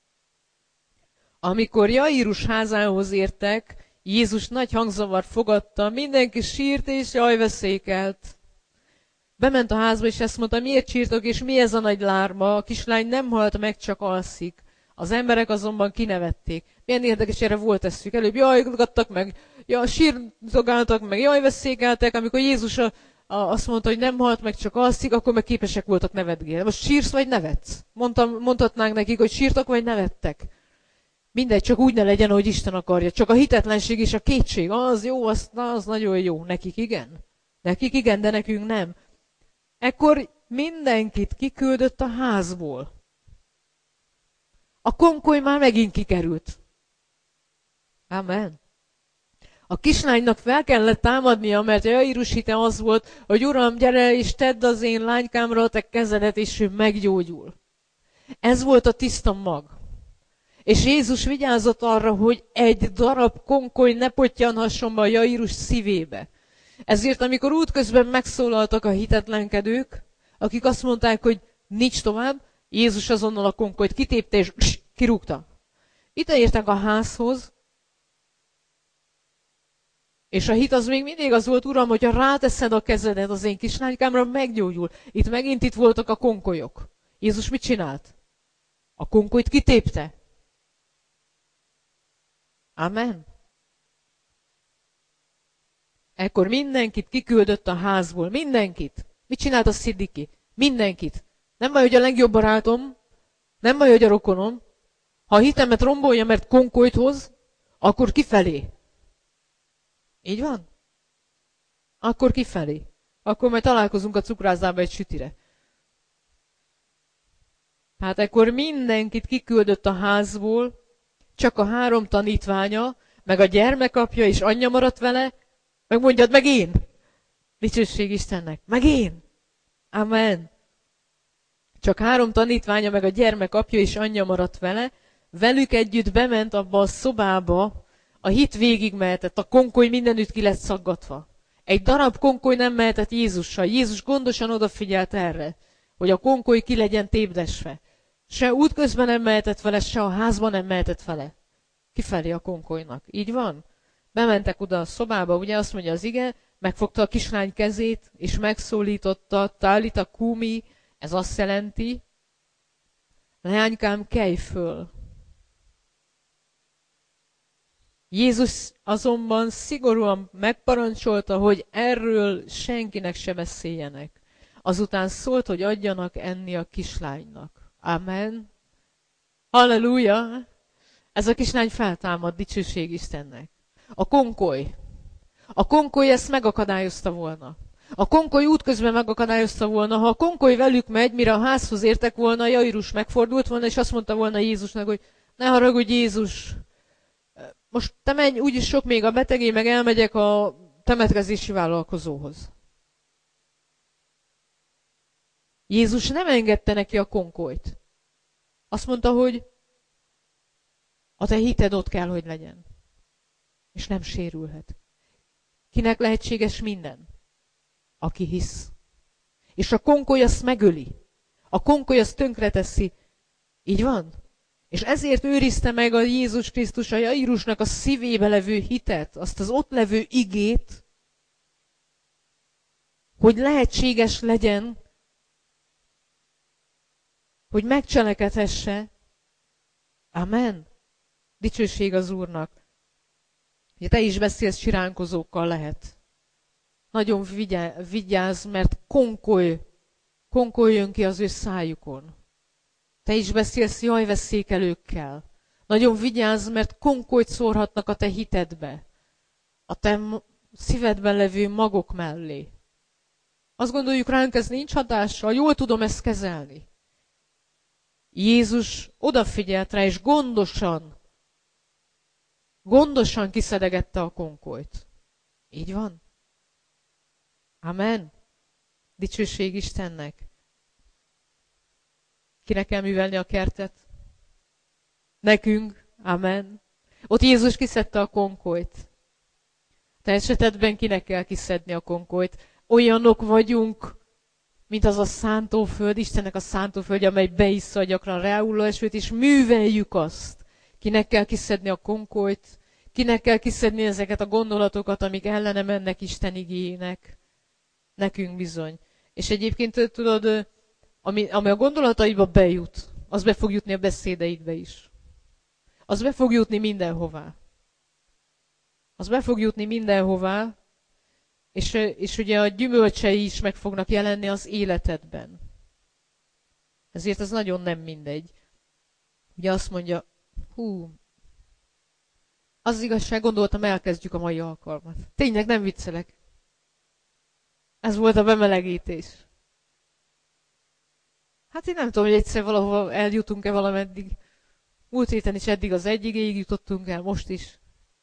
Amikor Jairus házához értek, Jézus nagy hangzavart fogadta, mindenki sírt és jajveszékelt. Bement a házba, és ezt mondta, miért sírtok, és mi ez a nagy lárma? A kislány nem halt meg, csak alszik. Az emberek azonban kinevették. Milyen érdekes, erre volt eszük. Előbb jajgattak meg, ja, sírdogáltak meg, jajveszékeltek, amikor Jézus a, a, azt mondta, hogy nem halt meg, csak alszik, akkor meg képesek voltak nevetgélni. Most sírsz vagy nevetsz? Mondtam, mondhatnánk nekik, hogy sírtak vagy nevettek. Mindegy, csak úgy ne legyen, ahogy Isten akarja. Csak a hitetlenség és a kétség, az jó, az, az nagyon jó. Nekik igen. Nekik igen, de nekünk nem. Ekkor mindenkit kiküldött a házból. A konkoly már megint kikerült. Amen. A kislánynak fel kellett támadnia, mert Jairus hite az volt, hogy Uram, gyere és tedd az én lánykámra a te kezedet, és ő meggyógyul. Ez volt a tiszta mag. És Jézus vigyázott arra, hogy egy darab konkoly ne pottyanhasson be a Jairus szívébe. Ezért, amikor útközben megszólaltak a hitetlenkedők, akik azt mondták, hogy nincs tovább, Jézus azonnal a konkolyt kitépte és pss, kirúgta. Ide értek a házhoz, és a hit az még mindig az volt, Uram, hogyha ráteszed a kezedet az én kislánykámra, meggyógyul. Itt megint itt voltak a konkolyok. Jézus mit csinált? A konkolyt kitépte. Amen. Ekkor mindenkit kiküldött a házból. Mindenkit. Mit csinált a szidiki? Mindenkit. Nem baj, hogy a legjobb barátom, nem baj, hogy a rokonom. Ha a hitemet rombolja, mert konkolyt hoz, akkor kifelé. Így van? Akkor kifelé. Akkor majd találkozunk a cukrászdába egy sütire. Hát ekkor mindenkit kiküldött a házból, csak a három tanítványa, meg a gyermekapja és anyja maradt vele, meg mondjad, meg én. Dicsőség Istennek. Meg én. Amen. Csak három tanítványa, meg a gyermekapja és anyja maradt vele, velük együtt bement abba a szobába, a hit végigmehetett, a konkoly mindenütt ki lett szaggatva. Egy darab konkoly nem mehetett Jézussal. Jézus gondosan odafigyelt erre, hogy a konkoly ki legyen tépdesve. Se útközben nem mehetett vele, se a házban nem mehetett vele. Kifelé a konkolynak. Így van? Bementek oda a szobába, ugye azt mondja az ige, megfogta a kislány kezét, és megszólította, Tálita kumi, ez azt jelenti, leánykám, kelj föl. Jézus azonban szigorúan megparancsolta, hogy erről senkinek se beszéljenek. Azután szólt, hogy adjanak enni a kislánynak. Amen. Halleluja! Ez a kislány feltámad, dicsőség Istennek. A konkoly. A konkoly ezt megakadályozta volna. A konkoly útközben megakadályozta volna. Ha a konkoly velük megy, mire a házhoz értek volna, Jairus megfordult volna, és azt mondta volna Jézusnak, hogy ne haragudj, Jézus, most te menj, úgyis sok még a betegé, meg elmegyek a temetkezési vállalkozóhoz. Jézus nem engedte neki a konkolyt. Azt mondta, hogy a te hited ott kell, hogy legyen. És nem sérülhet. Kinek lehetséges minden? Aki hisz. És a konkoly azt megöli. A konkoly azt tönkreteszi. Így van? És ezért őrizte meg a Jézus Krisztus a Jairusnak a szívébe levő hitet, azt az ott levő igét, hogy lehetséges legyen, hogy megcselekedhesse. Amen. Dicsőség az Úrnak. Ugye te is beszélsz, siránkozókkal lehet. Nagyon vigyázz, vigyázz, mert konkoly, konkoly jön ki az ő szájukon. Te is beszélsz jajveszékelőkkel. Nagyon vigyázz, mert konkolyt szórhatnak a te hitedbe. A te szívedben levő magok mellé. Azt gondoljuk ránk, ez nincs hatással, jól tudom ezt kezelni. Jézus odafigyelt rá, és gondosan, gondosan kiszedegette a konkolyt. Így van? Amen. Dicsőség Istennek. Kinek kell művelni a kertet? Nekünk. Amen. Ott Jézus kiszedte a konkolyt. Te esetedben kinek kell kiszedni a konkolyt? Olyanok vagyunk, mint az a szántóföld, Istennek a szántóföldje, amely beissza gyakran ráhulló esőt, és műveljük azt. Kinek kell kiszedni a konkolyt? Kinek kell kiszedni ezeket a gondolatokat, amik ellene mennek Isten igéjének? Nekünk bizony. És egyébként tudod, ami, ami a gondolataidba bejut, az be fog jutni a beszédeidbe is. Az be fog jutni mindenhová. Az be fog jutni mindenhová, és, és ugye a gyümölcsei is meg fognak jelenni az életedben. Ezért ez nagyon nem mindegy. Ugye azt mondja, hú, az igazság, gondoltam, elkezdjük a mai alkalmat. Tényleg nem viccelek. Ez volt a bemelegítés. Hát én nem tudom, hogy egyszer valahol eljutunk-e valameddig. Múlt héten is eddig az egy igéig jutottunk el, most is.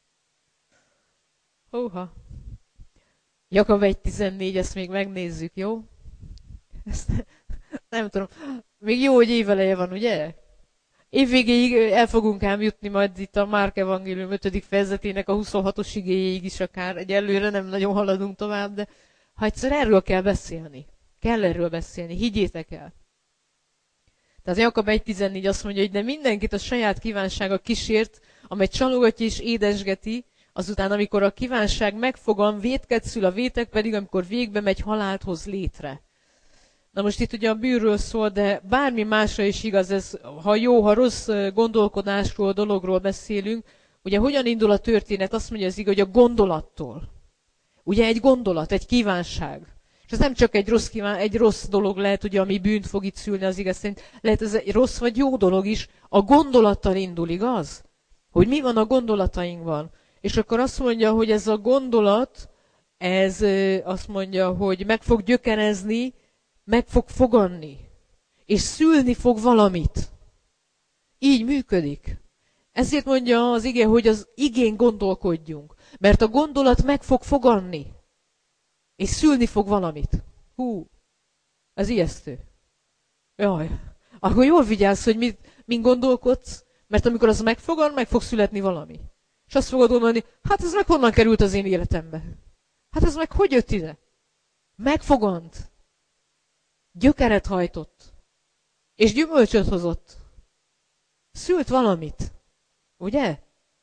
Hóha. Jakab egy tizennégy, ezt még megnézzük, jó? Ezt nem tudom. Még jó, hogy éveleje van, ugye? Évvégéig el fogunk ám jutni majd itt a Márk evangélium ötödik fejezetének a huszonhatos igéjéig is akár. Egyelőre nem nagyon haladunk tovább, de ha egyszer erről kell beszélni, kell erről beszélni, higgyétek el. Tehát Jakab egy tizennégy azt mondja, hogy de mindenkit a saját kívánsága kísért, amely csalogatja és édesgeti, azután, amikor a kívánság megfogan, vétket szül, a vétek pedig, amikor végbe megy, halált hoz létre. Na most itt ugye a bűnről szól, de bármi másra is igaz, ez, ha jó, ha rossz gondolkodásról, dologról beszélünk, ugye hogyan indul a történet? Azt mondja az ige, hogy a gondolattól. Ugye egy gondolat, egy kívánság. És ez nem csak egy rossz, kíván, egy rossz dolog lehet, ugye, ami bűnt fog itt szülni az ige szerint. Lehet ez egy rossz vagy jó dolog is. A gondolattal indul, igaz? Hogy mi van a gondolatainkban. És akkor azt mondja, hogy ez a gondolat, ez azt mondja, hogy meg fog gyökerezni, meg fog foganni. És szülni fog valamit. Így működik. Ezért mondja az ige, hogy az igén gondolkodjunk. Mert a gondolat meg fog foganni. És szülni fog valamit. Hú, ez ijesztő. Jaj, akkor jól vigyázz, hogy mit, min gondolkodsz, mert amikor az megfogan, meg fog születni valami. És azt fogod gondolni, hát ez meg honnan került az én életembe? Hát ez meg hogy jött ide? Megfogant. Gyökeret hajtott. És gyümölcsöt hozott. Szült valamit. Ugye?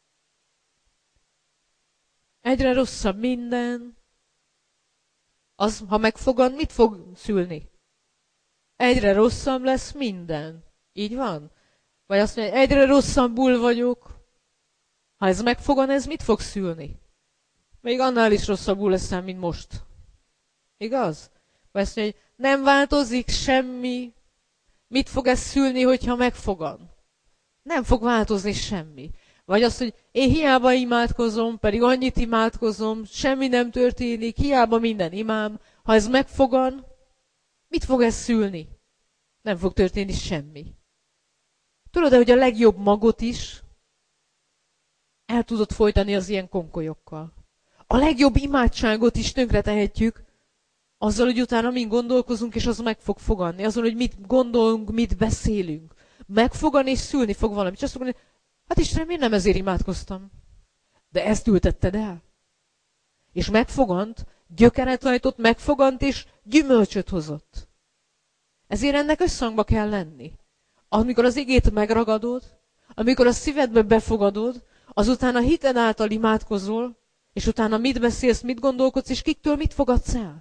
Egyre rosszabb minden. Az, ha megfogad, mit fog szülni? Egyre rosszabb lesz minden. Így van? Vagy azt mondja, egyre rosszabbul vagyok. Ha ez megfogan, ez mit fog szülni? Még annál is rosszabbul leszel, mint most. Igaz? Vagy azt mondja, hogy nem változik semmi. Mit fog ez szülni, hogyha megfogan? Nem fog változni semmi. Vagy azt, hogy én hiába imádkozom, pedig annyit imádkozom, semmi nem történik, hiába minden imám. Ha ez megfogan, mit fog ez szülni? Nem fog történni semmi. Tudod-e, hogy a legjobb magot is el tudod folytani az ilyen konkolyokkal? A legjobb imádságot is tönkretehetjük, azzal, hogy utána mind gondolkozunk, és az meg fog foganni. Azzal, hogy mit gondolunk, mit beszélünk. Megfogan és szülni fog valami. És azt fogod mondani, hát Istenem, én nem ezért imádkoztam. De ezt ültetted el. És megfogant, gyökeret hajtott, megfogant és gyümölcsöt hozott. Ezért ennek összhangba kell lenni. Amikor az igét megragadod, amikor a szívedbe befogadod, azután a hited által imádkozol, és utána mit beszélsz, mit gondolkodsz, és kiktől mit fogadsz el.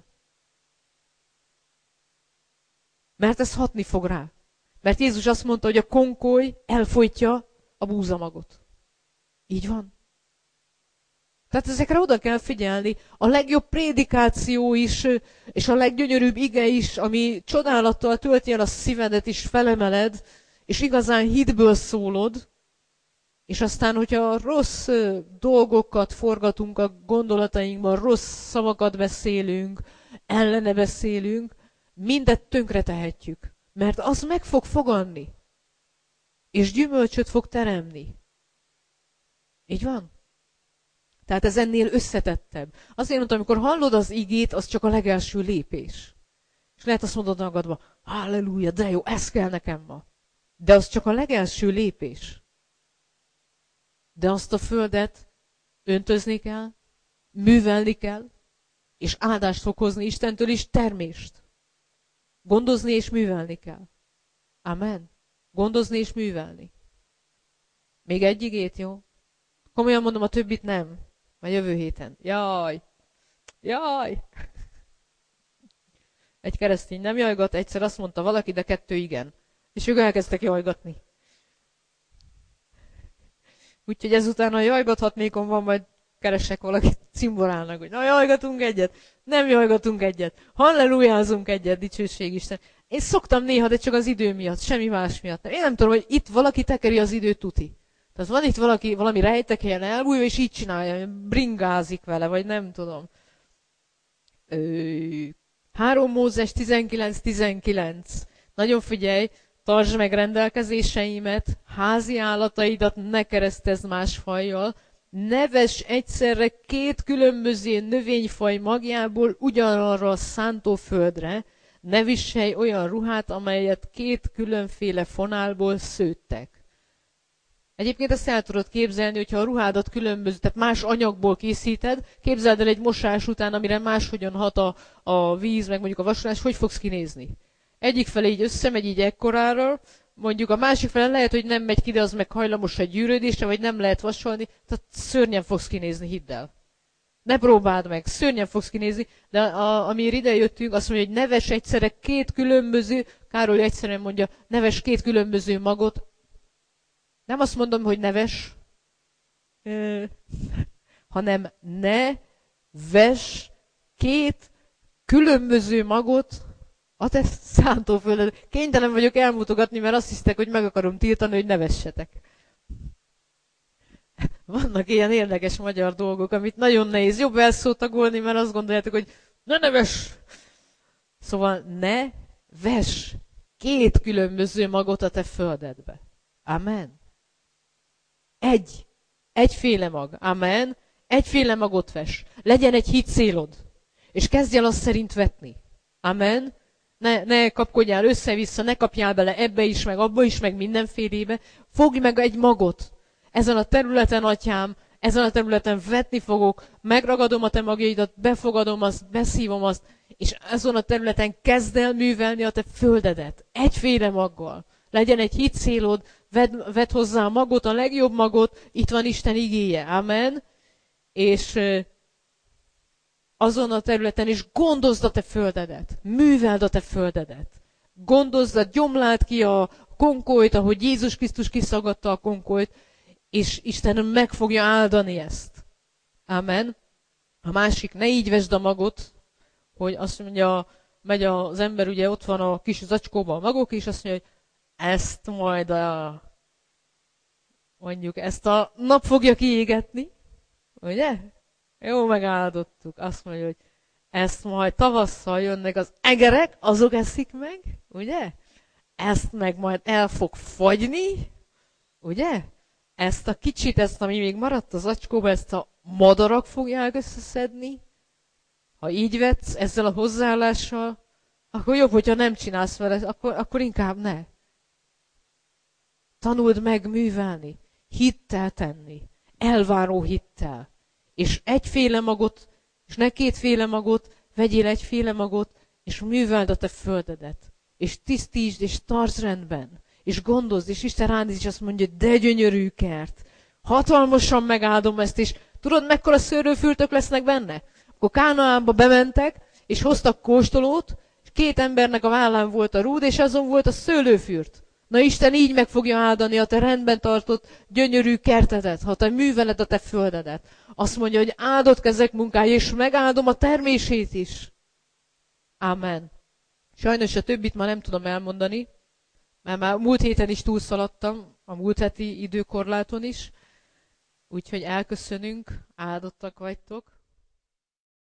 Mert ez hatni fog rá. Mert Jézus azt mondta, hogy a konkoly elfolytja a búzamagot. Így van. Tehát ezekre oda kell figyelni. A legjobb prédikáció is, és a leggyönyörűbb ige is, ami csodálattal tölti el a szívedet, és felemeled, és igazán hitből szólod, és aztán, hogyha rossz dolgokat forgatunk a gondolatainkban, rossz szavakat beszélünk, ellene beszélünk, mindet tönkre tehetjük. Mert az meg fog foganni. És gyümölcsöt fog teremni. Így van? Tehát ez ennél összetettebb. Azért mondtam, amikor hallod az igét, az csak a legelső lépés. És lehet azt mondod magadba, halleluja, de jó, ez kell nekem ma. De az csak a legelső lépés. De azt a földet öntözni kell, művelni kell, és áldást fog hozni Istentől is, termést. Gondozni és művelni kell. Amen. Gondozni és művelni. Még egy igét, jó? Komolyan mondom, a többit nem. Majd jövő héten. Jaj! Jaj! Egy keresztény nem jajgat, egyszer azt mondta valaki, de kettő igen. És ők elkezdtek jajgatni. Úgyhogy ezután a jajgathatnékon van, majd keresek valakit cimborálnak, hogy na jajgatunk egyet, nem jajgatunk egyet, hallelujázunk egyet, dicsőség Isten. Én szoktam néha, de csak az idő miatt, semmi más miatt. Én nem tudom, hogy itt valaki tekeri az időt tuti. Tehát van itt valaki, valami rejtekhelyen elbújva, és így csinálja, bringázik vele, vagy nem tudom. Ö, három Mózes tizenkilenc tizenkilenc. Nagyon figyelj, tartsd meg rendelkezéseimet, házi állataidat ne keresztezz más fajjal, ne vess egyszerre két különböző növényfaj magjából ugyanarra a szántóföldre, ne viselj olyan ruhát, amelyet két különféle fonálból szőttek. Egyébként ezt el tudod képzelni, hogyha a ruhádat különböző, tehát más anyagból készíted, képzeld el egy mosás után, amire máshogyan hat a, a víz, meg mondjuk a vasalás, hogy fogsz kinézni. Egyik felé így összemegy így ekkorára, mondjuk a másik felé lehet, hogy nem megy ki, de az meg hajlamos a gyűrődésre, vagy nem lehet vasalni, tehát szörnyen fogsz kinézni, hidd el. Ne próbáld meg, szörnyen fogsz kinézni, de a, amire ide jöttünk, azt mondja, hogy ne vess egyszerre két különböző, Károly egyszerűen mondja, ne vess két különböző magot. Nem azt mondom, hogy ne vess, hanem ne vess két különböző magot a te szántófölded. Kénytelen vagyok elmutogatni, mert azt hisztek, hogy meg akarom tiltani, hogy ne vessetek. Vannak ilyen érdekes magyar dolgok, amit nagyon nehéz. Jobb elszótagolni, mert azt gondoljátok, hogy ne ne vess. Szóval ne vess két különböző magot a te földedbe. Amen. Egy. Egyféle mag. Amen. Egyféle magot vess. Legyen egy hitcélod. És kezdj el azt szerint vetni. Amen. Ne, ne kapkodjál össze-vissza, ne kapjál bele ebbe is, meg abba is, meg mindenfélébe. Fogj meg egy magot. Ezen a területen, atyám, ezen a területen vetni fogok, megragadom a te magjaidat, befogadom azt, beszívom azt, és ezen a területen kezd el művelni a te földedet. Egyféle maggal. Legyen egy hitcélod, vedd, vedd hozzá a magot, a legjobb magot, itt van Isten igéje. Amen. És azon a területen is gondozd a te földedet. Műveld a te földedet. Gondozd, gyomláld ki a konkolyt, ahogy Jézus Krisztus kiszaggatta a konkolyt, és Isten meg fogja áldani ezt. Amen. A másik, ne így vesd a magot, hogy azt mondja, megy az ember, ugye ott van a kis zacskóban a magok, és azt mondja, hogy ezt majd a, mondjuk ezt a nap fogja kiégetni, ugye? Jó, megáldottuk. Azt mondja, hogy ezt majd tavasszal jönnek az egerek, azok eszik meg, ugye? Ezt meg majd el fog fagyni, ugye? Ezt a kicsit, ezt, ami még maradt az zacskóba, ezt a madarak fogják összeszedni. Ha így vetsz, ezzel a hozzáállással, akkor jobb, hogyha nem csinálsz vele, akkor, akkor inkább ne. Tanuld meg művelni, hittel tenni, elváró hittel. És egyféle magot És ne kétféle magot, vegyél egyféle magot, és műveld a te földedet. És tisztítsd, és tartsd rendben. És gondozd, és Isten rád is azt mondja, de gyönyörű kert. Hatalmasan megáldom ezt, és tudod, mekkora szőlőfürtök lesznek benne? Akkor Kánaánba bementek, és hoztak kóstolót, és két embernek a vállán volt a rúd, és azon volt a szőlőfürt. Na Isten így meg fogja áldani a te rendben tartott gyönyörű kertedet, ha te műveled a te földedet. Azt mondja, hogy áldott kezek munkája, és megáldom a termését is. Ámen. Sajnos a többit már nem tudom elmondani, mert már múlt héten is túlszaladtam, a múlt heti időkorláton is. Úgyhogy elköszönünk, áldottak vagytok.